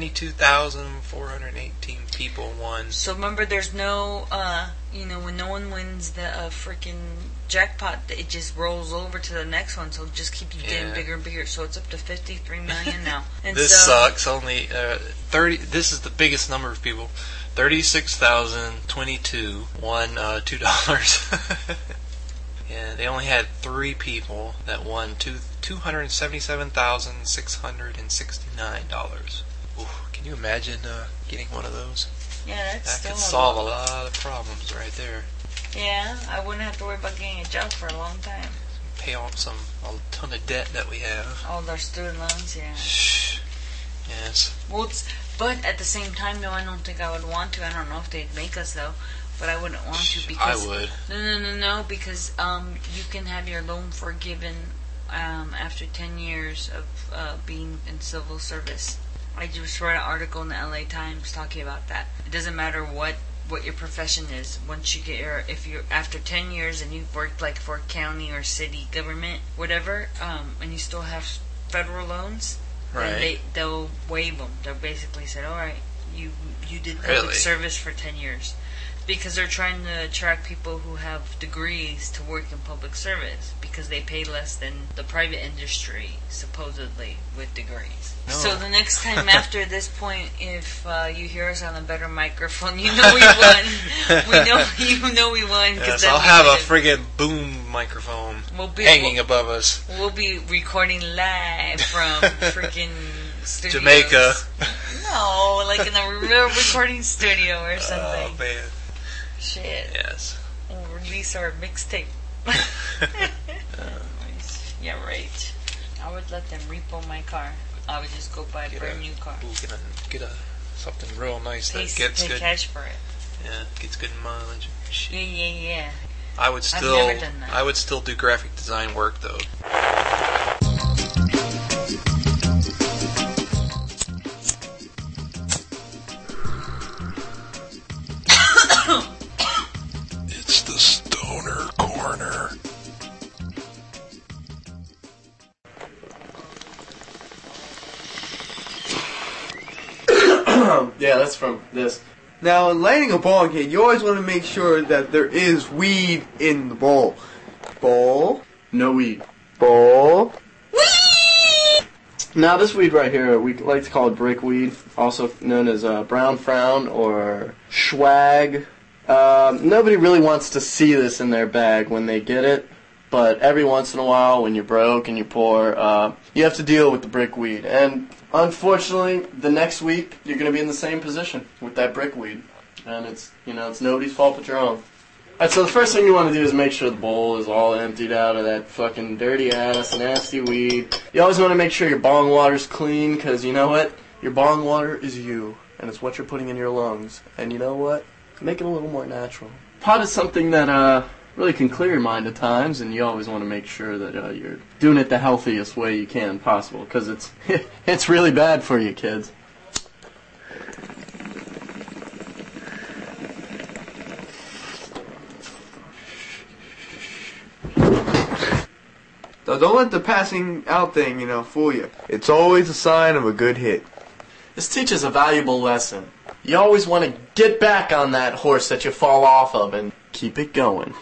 72,418 people won. So remember, there's no, when no one wins the freaking jackpot, it just rolls over to the next one, so it just keeps getting bigger and bigger. So it's up to 53 million now. And this sucks. Only 30. This is the biggest number of people. 36,022 won $2. Yeah, they only had 3 people that won $277,669. Can you imagine getting one of those? Yeah, that could solve a lot of problems right there. Yeah, I wouldn't have to worry about getting a job for a long time. pay off a ton of debt that we have. All our student loans, yeah. Yes. Well, but at the same time, though, I don't think I would want to. I don't know if they'd make us, though. But I wouldn't want to because... I would. No, because you can have your loan forgiven after 10 years of being in civil service. I just read an article in the LA Times talking about that. It doesn't matter what your profession is. Once you get if you're after 10 years and you've worked like for county or city government, whatever, and you still have federal loans, then they'll waive them. They'll basically say, all right, you did public service for 10 years. Because they're trying to attract people who have degrees to work in public service because they pay less than the private industry, supposedly, with degrees. No. So the next time after this point, if you hear us on a better microphone, you know we won. We won. Yes, I'll have a friggin' boom microphone hanging above us. We'll be recording live from freaking studios. Jamaica. No, like in a real recording studio or something. Oh, man. Shit. Yes. We'll release our mixtape. Yeah, right. I would let them repo my car. I would just go buy a brand new car. Get something real nice that gets pay good. Cash for it. Yeah, gets good mileage. Shit. Yeah. I would still. I've never done that. I would still do graphic design work though. It's the Stoner Corner. Yeah, that's from this. Now, in lighting a bong hit, you always want to make sure that there is weed in the bowl. Bowl. No weed. Bowl. Weed! Now, this weed right here, we like to call it brickweed, also known as brown frown or swag. Nobody really wants to see this in their bag when they get it, but every once in a while, when you're broke and you're poor, you have to deal with the brickweed. And unfortunately, the next week, you're going to be in the same position with that brickweed. And it's nobody's fault but your own. Alright, so the first thing you want to do is make sure the bowl is all emptied out of that fucking dirty-ass, nasty weed. You always want to make sure your bong water's clean, because you know what? Your bong water is you, and it's what you're putting in your lungs. And you know what? Make it a little more natural. Pot is something that really can clear your mind at times, and you always want to make sure that you're doing it the healthiest way you can possible, because it's really bad for you, kids. So don't let the passing out thing, fool you. It's always a sign of a good hit. This teaches a valuable lesson. You always want to get back on that horse that you fall off of and keep it going.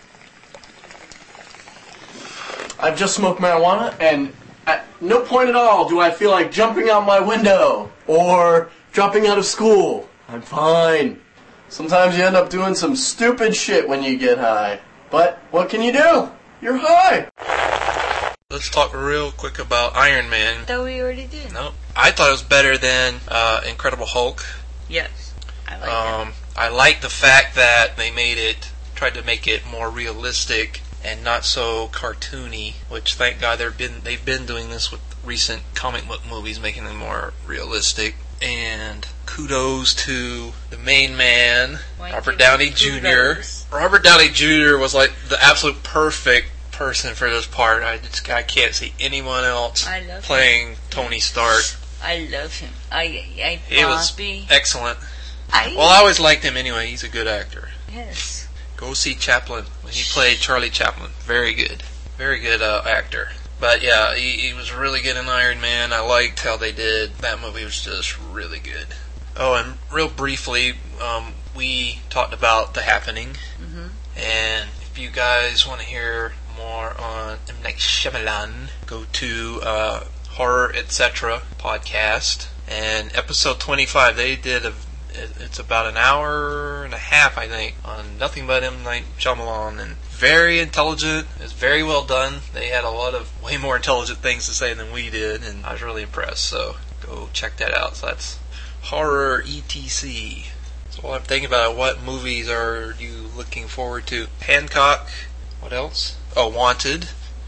I've just smoked marijuana, and at no point at all do I feel like jumping out my window or dropping out of school. I'm fine. Sometimes you end up doing some stupid shit when you get high. But what can you do? You're high. Let's talk real quick about Iron Man. Though we already did. No, I thought it was better than Incredible Hulk. Yes, I like it. I like the fact that they tried to make it more realistic and not so cartoony. Which, thank God, they've been doing this with recent comic book movies, making them more realistic. And kudos to the main man, Robert Downey Jr. Robert Downey Jr. was like the absolute perfect person for this part. I can't see anyone else playing Tony Stark. I love him. He was excellent. I always liked him anyway. He's a good actor. Yes. Go see Chaplin when he played Charlie Chaplin. Very good actor. But yeah, he was really good in Iron Man. I liked how they did. That movie was just really good. Oh, and real briefly, we talked about The Happening. Mm-hmm. And if you guys want to hear more on M. Night Shyamalan, go to Horror Etc. podcast. And episode 25, they did it's about an hour and a half, I think, on nothing but M. Night Shyamalan, and very intelligent. It's very well done. They had a lot of way more intelligent things to say than we did, and I was really impressed. So go check that out. So that's Horror ETC. So while I'm thinking about it, what movies are you looking forward to? Hancock. What else? Oh, Wanted.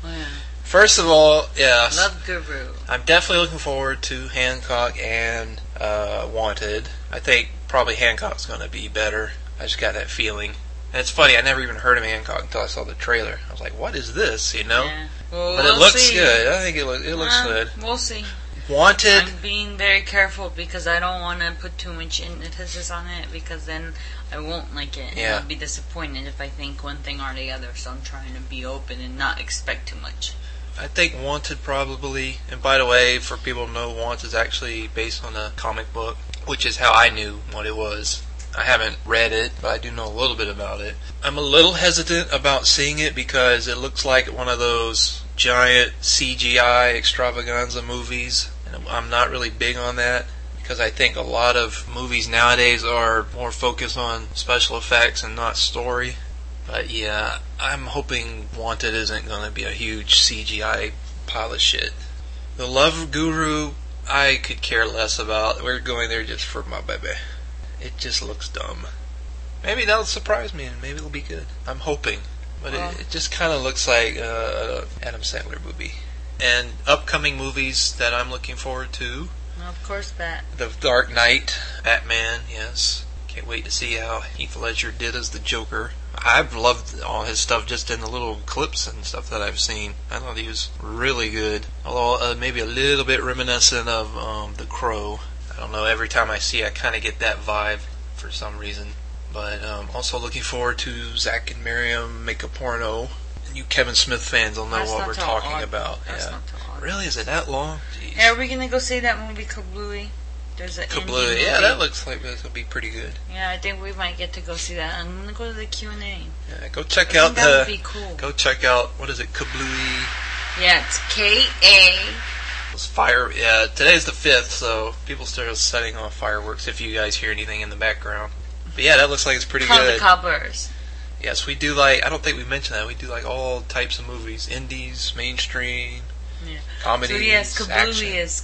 Yeah. First of all, yes. Love Guru. I'm definitely looking forward to Hancock and Wanted. I think probably Hancock's going to be better. I just got that feeling. And it's funny, I never even heard of Hancock until I saw the trailer. I was like, what is this, you know? Yeah. Well, but it looks good. I think it looks good. We'll see. Wanted. I'm being very careful because I don't want to put too much emphasis on it because then I won't like it. And I'll be disappointed if I think one thing or the other. So I'm trying to be open and not expect too much. I think Wanted probably, and by the way, for people to know, Wanted is actually based on a comic book, which is how I knew what it was. I haven't read it, but I do know a little bit about it. I'm a little hesitant about seeing it because it looks like one of those giant CGI extravaganza movies, and I'm not really big on that because I think a lot of movies nowadays are more focused on special effects and not story. But yeah, I'm hoping Wanted isn't going to be a huge CGI pile of shit. The Love Guru, I could care less about. We're going there just for my baby. It just looks dumb. Maybe that'll surprise me and maybe it'll be good. I'm hoping. But it just kind of looks like an Adam Sandler movie. And upcoming movies that I'm looking forward to. Well, of course, The Dark Knight, Batman, yes. Can't wait to see how Heath Ledger did as the Joker. I've loved all his stuff just in the little clips and stuff that I've seen. I thought he was really good. Although maybe a little bit reminiscent of The Crow. I don't know, every time I see it, I kind of get that vibe for some reason. But also looking forward to Zack and Miriam Make a Porno. And you Kevin Smith fans will know what we're talking about. That's not too long. Really? Is it that long? Jeez. Yeah, are we going to go see that movie, Kablooey? There's an Kablooey, yeah, that looks like it's going to be pretty good. Yeah, I think we might get to go see that. I'm going to go to the Q&A. Yeah, go check out that would be cool. Go check out, what is it, Kablooey? Yeah, it's K-A. Fire. Yeah, today's the 5th, so people start setting off fireworks if you guys hear anything in the background. But yeah, that looks like it's pretty good. The Cobblers. Yes, we do I don't think we mentioned that, we do all types of movies. Indies, mainstream, comedies, so yes, Kablooey action. is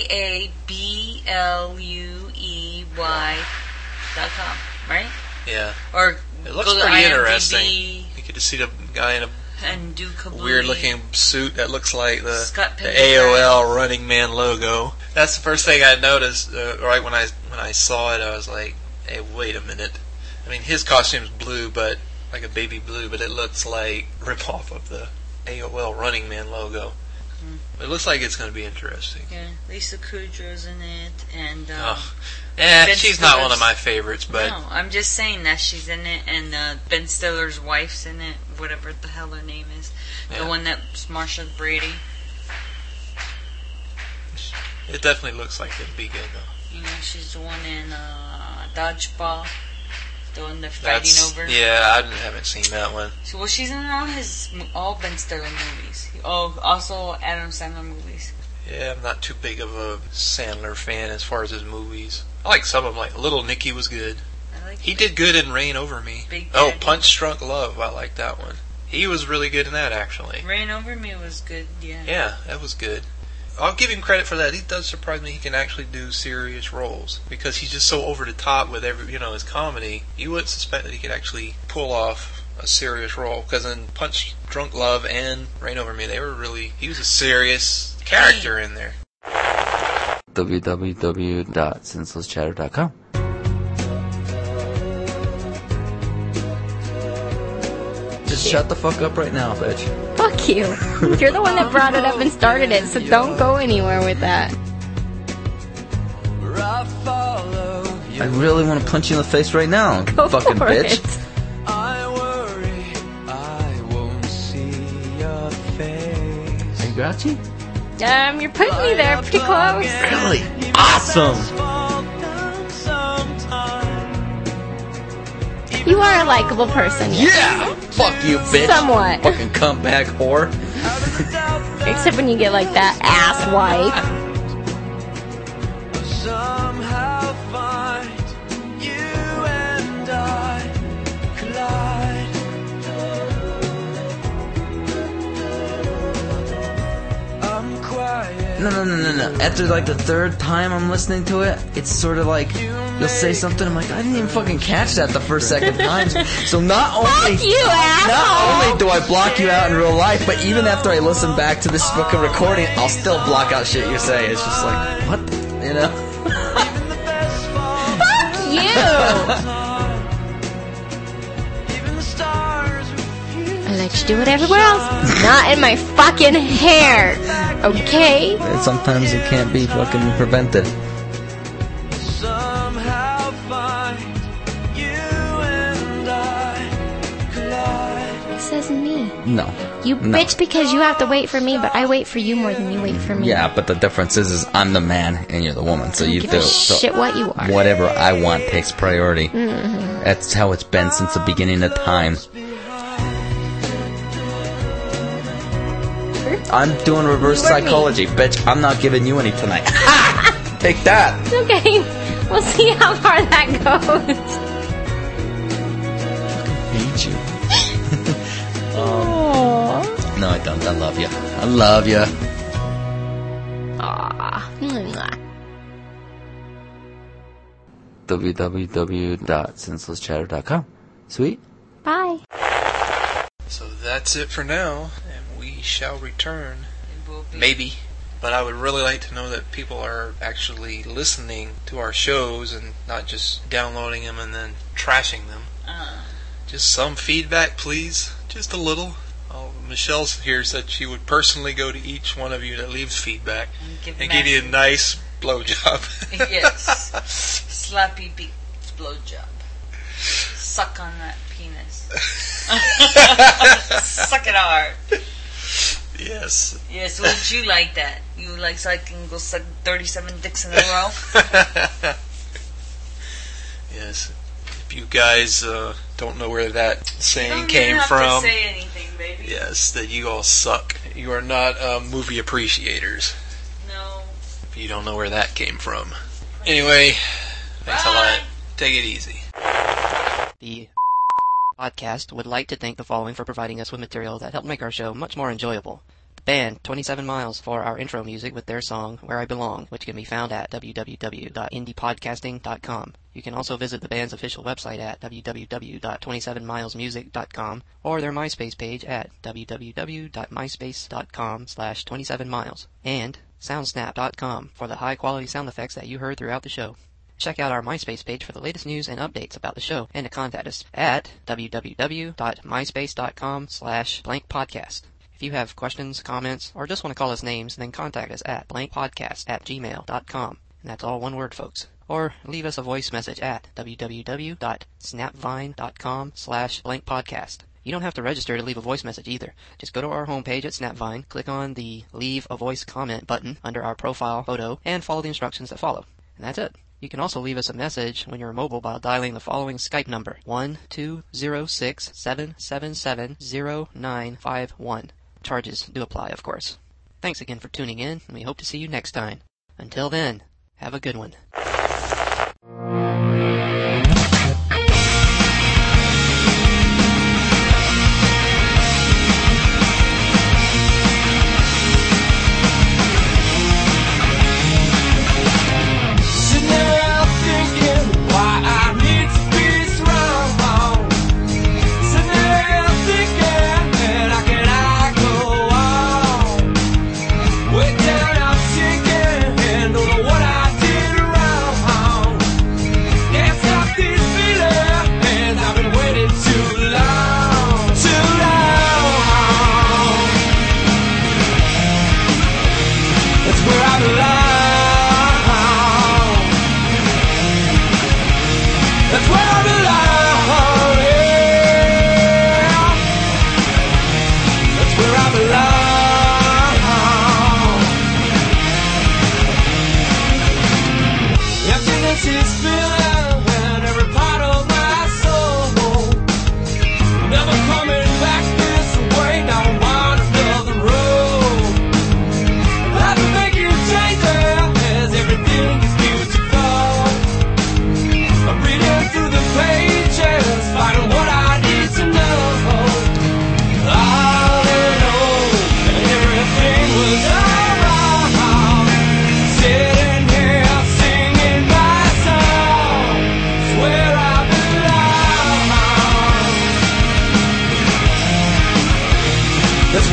KABLUEY.com, right? Yeah. Or it looks go to pretty IMDb interesting. You get to see the guy in a weird looking suit that looks like the AOL Running Man logo. That's the first thing I noticed right when I saw it. I was like, hey, wait a minute. I mean, his costume's blue, but like a baby blue, but it looks like rip off of the AOL Running Man logo. It looks like it's going to be interesting. Yeah, Lisa Kudrow's in it, and she's not one of my favorites, but no, I'm just saying that she's in it, and Ben Stiller's wife's in it, whatever the hell her name is, the one that's Marsha Brady. It definitely looks like it'd be good, though. You know, she's the one in Dodgeball, the one they're fighting over. Yeah, I haven't seen that one. So, well, she's in all Ben Stiller movies. Oh, also Adam Sandler movies. Yeah, I'm not too big of a Sandler fan as far as his movies. I like some of them. Like Little Nicky was good. He did good in Reign Over Me. Punch Drunk Love. I like that one. He was really good in that, actually. Reign Over Me was good. Yeah. Yeah, that was good. I'll give him credit for that. He does surprise me. He can actually do serious roles because he's just so over the top with his comedy. You wouldn't suspect that he could actually pull off a serious role because in Punch Drunk Love and Reign Over Me, he was a serious character in there. www.senselesschatter.com. Just shut the fuck up right now, bitch. Fuck you. You're the one that brought it up and started it, so don't go anywhere with that. I really want to punch you in the face right now, Go fucking for bitch. It. Are you grouchy? You're putting me there pretty close. Really? Awesome! You are a likable person. Yeah! Fuck you, bitch. Somewhat. Fucking cuntbag whore. Except when you get like that ass wipe. Somehow find you and I collide. No. After like the third time I'm listening to it, it's sort of like You'll say something, I'm like, I didn't even fucking catch that the first second time. So not only do I block you out in real life, but even after I listen back to this fucking recording, I'll still block out shit you say. It's just like, what? You know? Fuck you! I let you do it everywhere else. Not in my fucking hair. Okay? And sometimes it can't be fucking prevented. Says me. No. You bitch because you have to wait for me, but I wait for you more than you wait for me. Yeah, but the difference is I'm the man and you're the woman, so you give do. a shit what you are. Whatever I want takes priority. Mm-hmm. That's how it's been since the beginning of time. I'm doing reverse psychology, bitch. I'm not giving you any tonight. Take that. Okay, we'll see how far that goes. I hate you. Aww. No, I don't. I love you. I love you. Aww. www.senselesschatter.com. Sweet. Bye. So that's it for now, and we shall return. Maybe. But I would really like to know that people are actually listening to our shows and not just downloading them and then trashing them. Just some feedback, please. Just a little. Michelle here said she would personally go to each one of you that leaves feedback and give you a nice blowjob. Yes. Slappy beak blowjob. Suck on that penis. Suck it hard. Yes. Yes, would you like that? You like so I can go suck 37 dicks in a row? Yes. If you guys don't know where that saying came have from, to say anything, baby. yes, that you all suck. You are not movie appreciators. No. If you don't know where that came from. Anyway, thanks a lot. Take it easy. The podcast would like to thank the following for providing us with material that helped make our show much more enjoyable. The band 27 Miles for our intro music with their song Where I Belong, which can be found at www.indiepodcasting.com. You can also visit the band's official website at www.27milesmusic.com or their MySpace page at www.myspace.com/27miles and soundsnap.com for the high-quality sound effects that you heard throughout the show. Check out our MySpace page for the latest news and updates about the show and to contact us at www.myspace.com/blankpodcast. If you have questions, comments, or just want to call us names, then contact us at blankpodcast@gmail.com. And that's all one word, folks. Or leave us a voice message at www.snapvine.com/blankpodcast. You don't have to register to leave a voice message either. Just go to our homepage at Snapvine, click on the Leave a Voice Comment button under our profile photo, and follow the instructions that follow. And that's it. You can also leave us a message when you're mobile by dialing the following Skype number, 1-206-777-0951. Charges do apply, of course. Thanks again for tuning in, and we hope to see you next time. Until then, have a good one. Way down, I'm sinking, and don't know what I did wrong.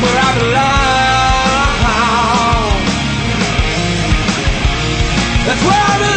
where I belong. That's where I belong.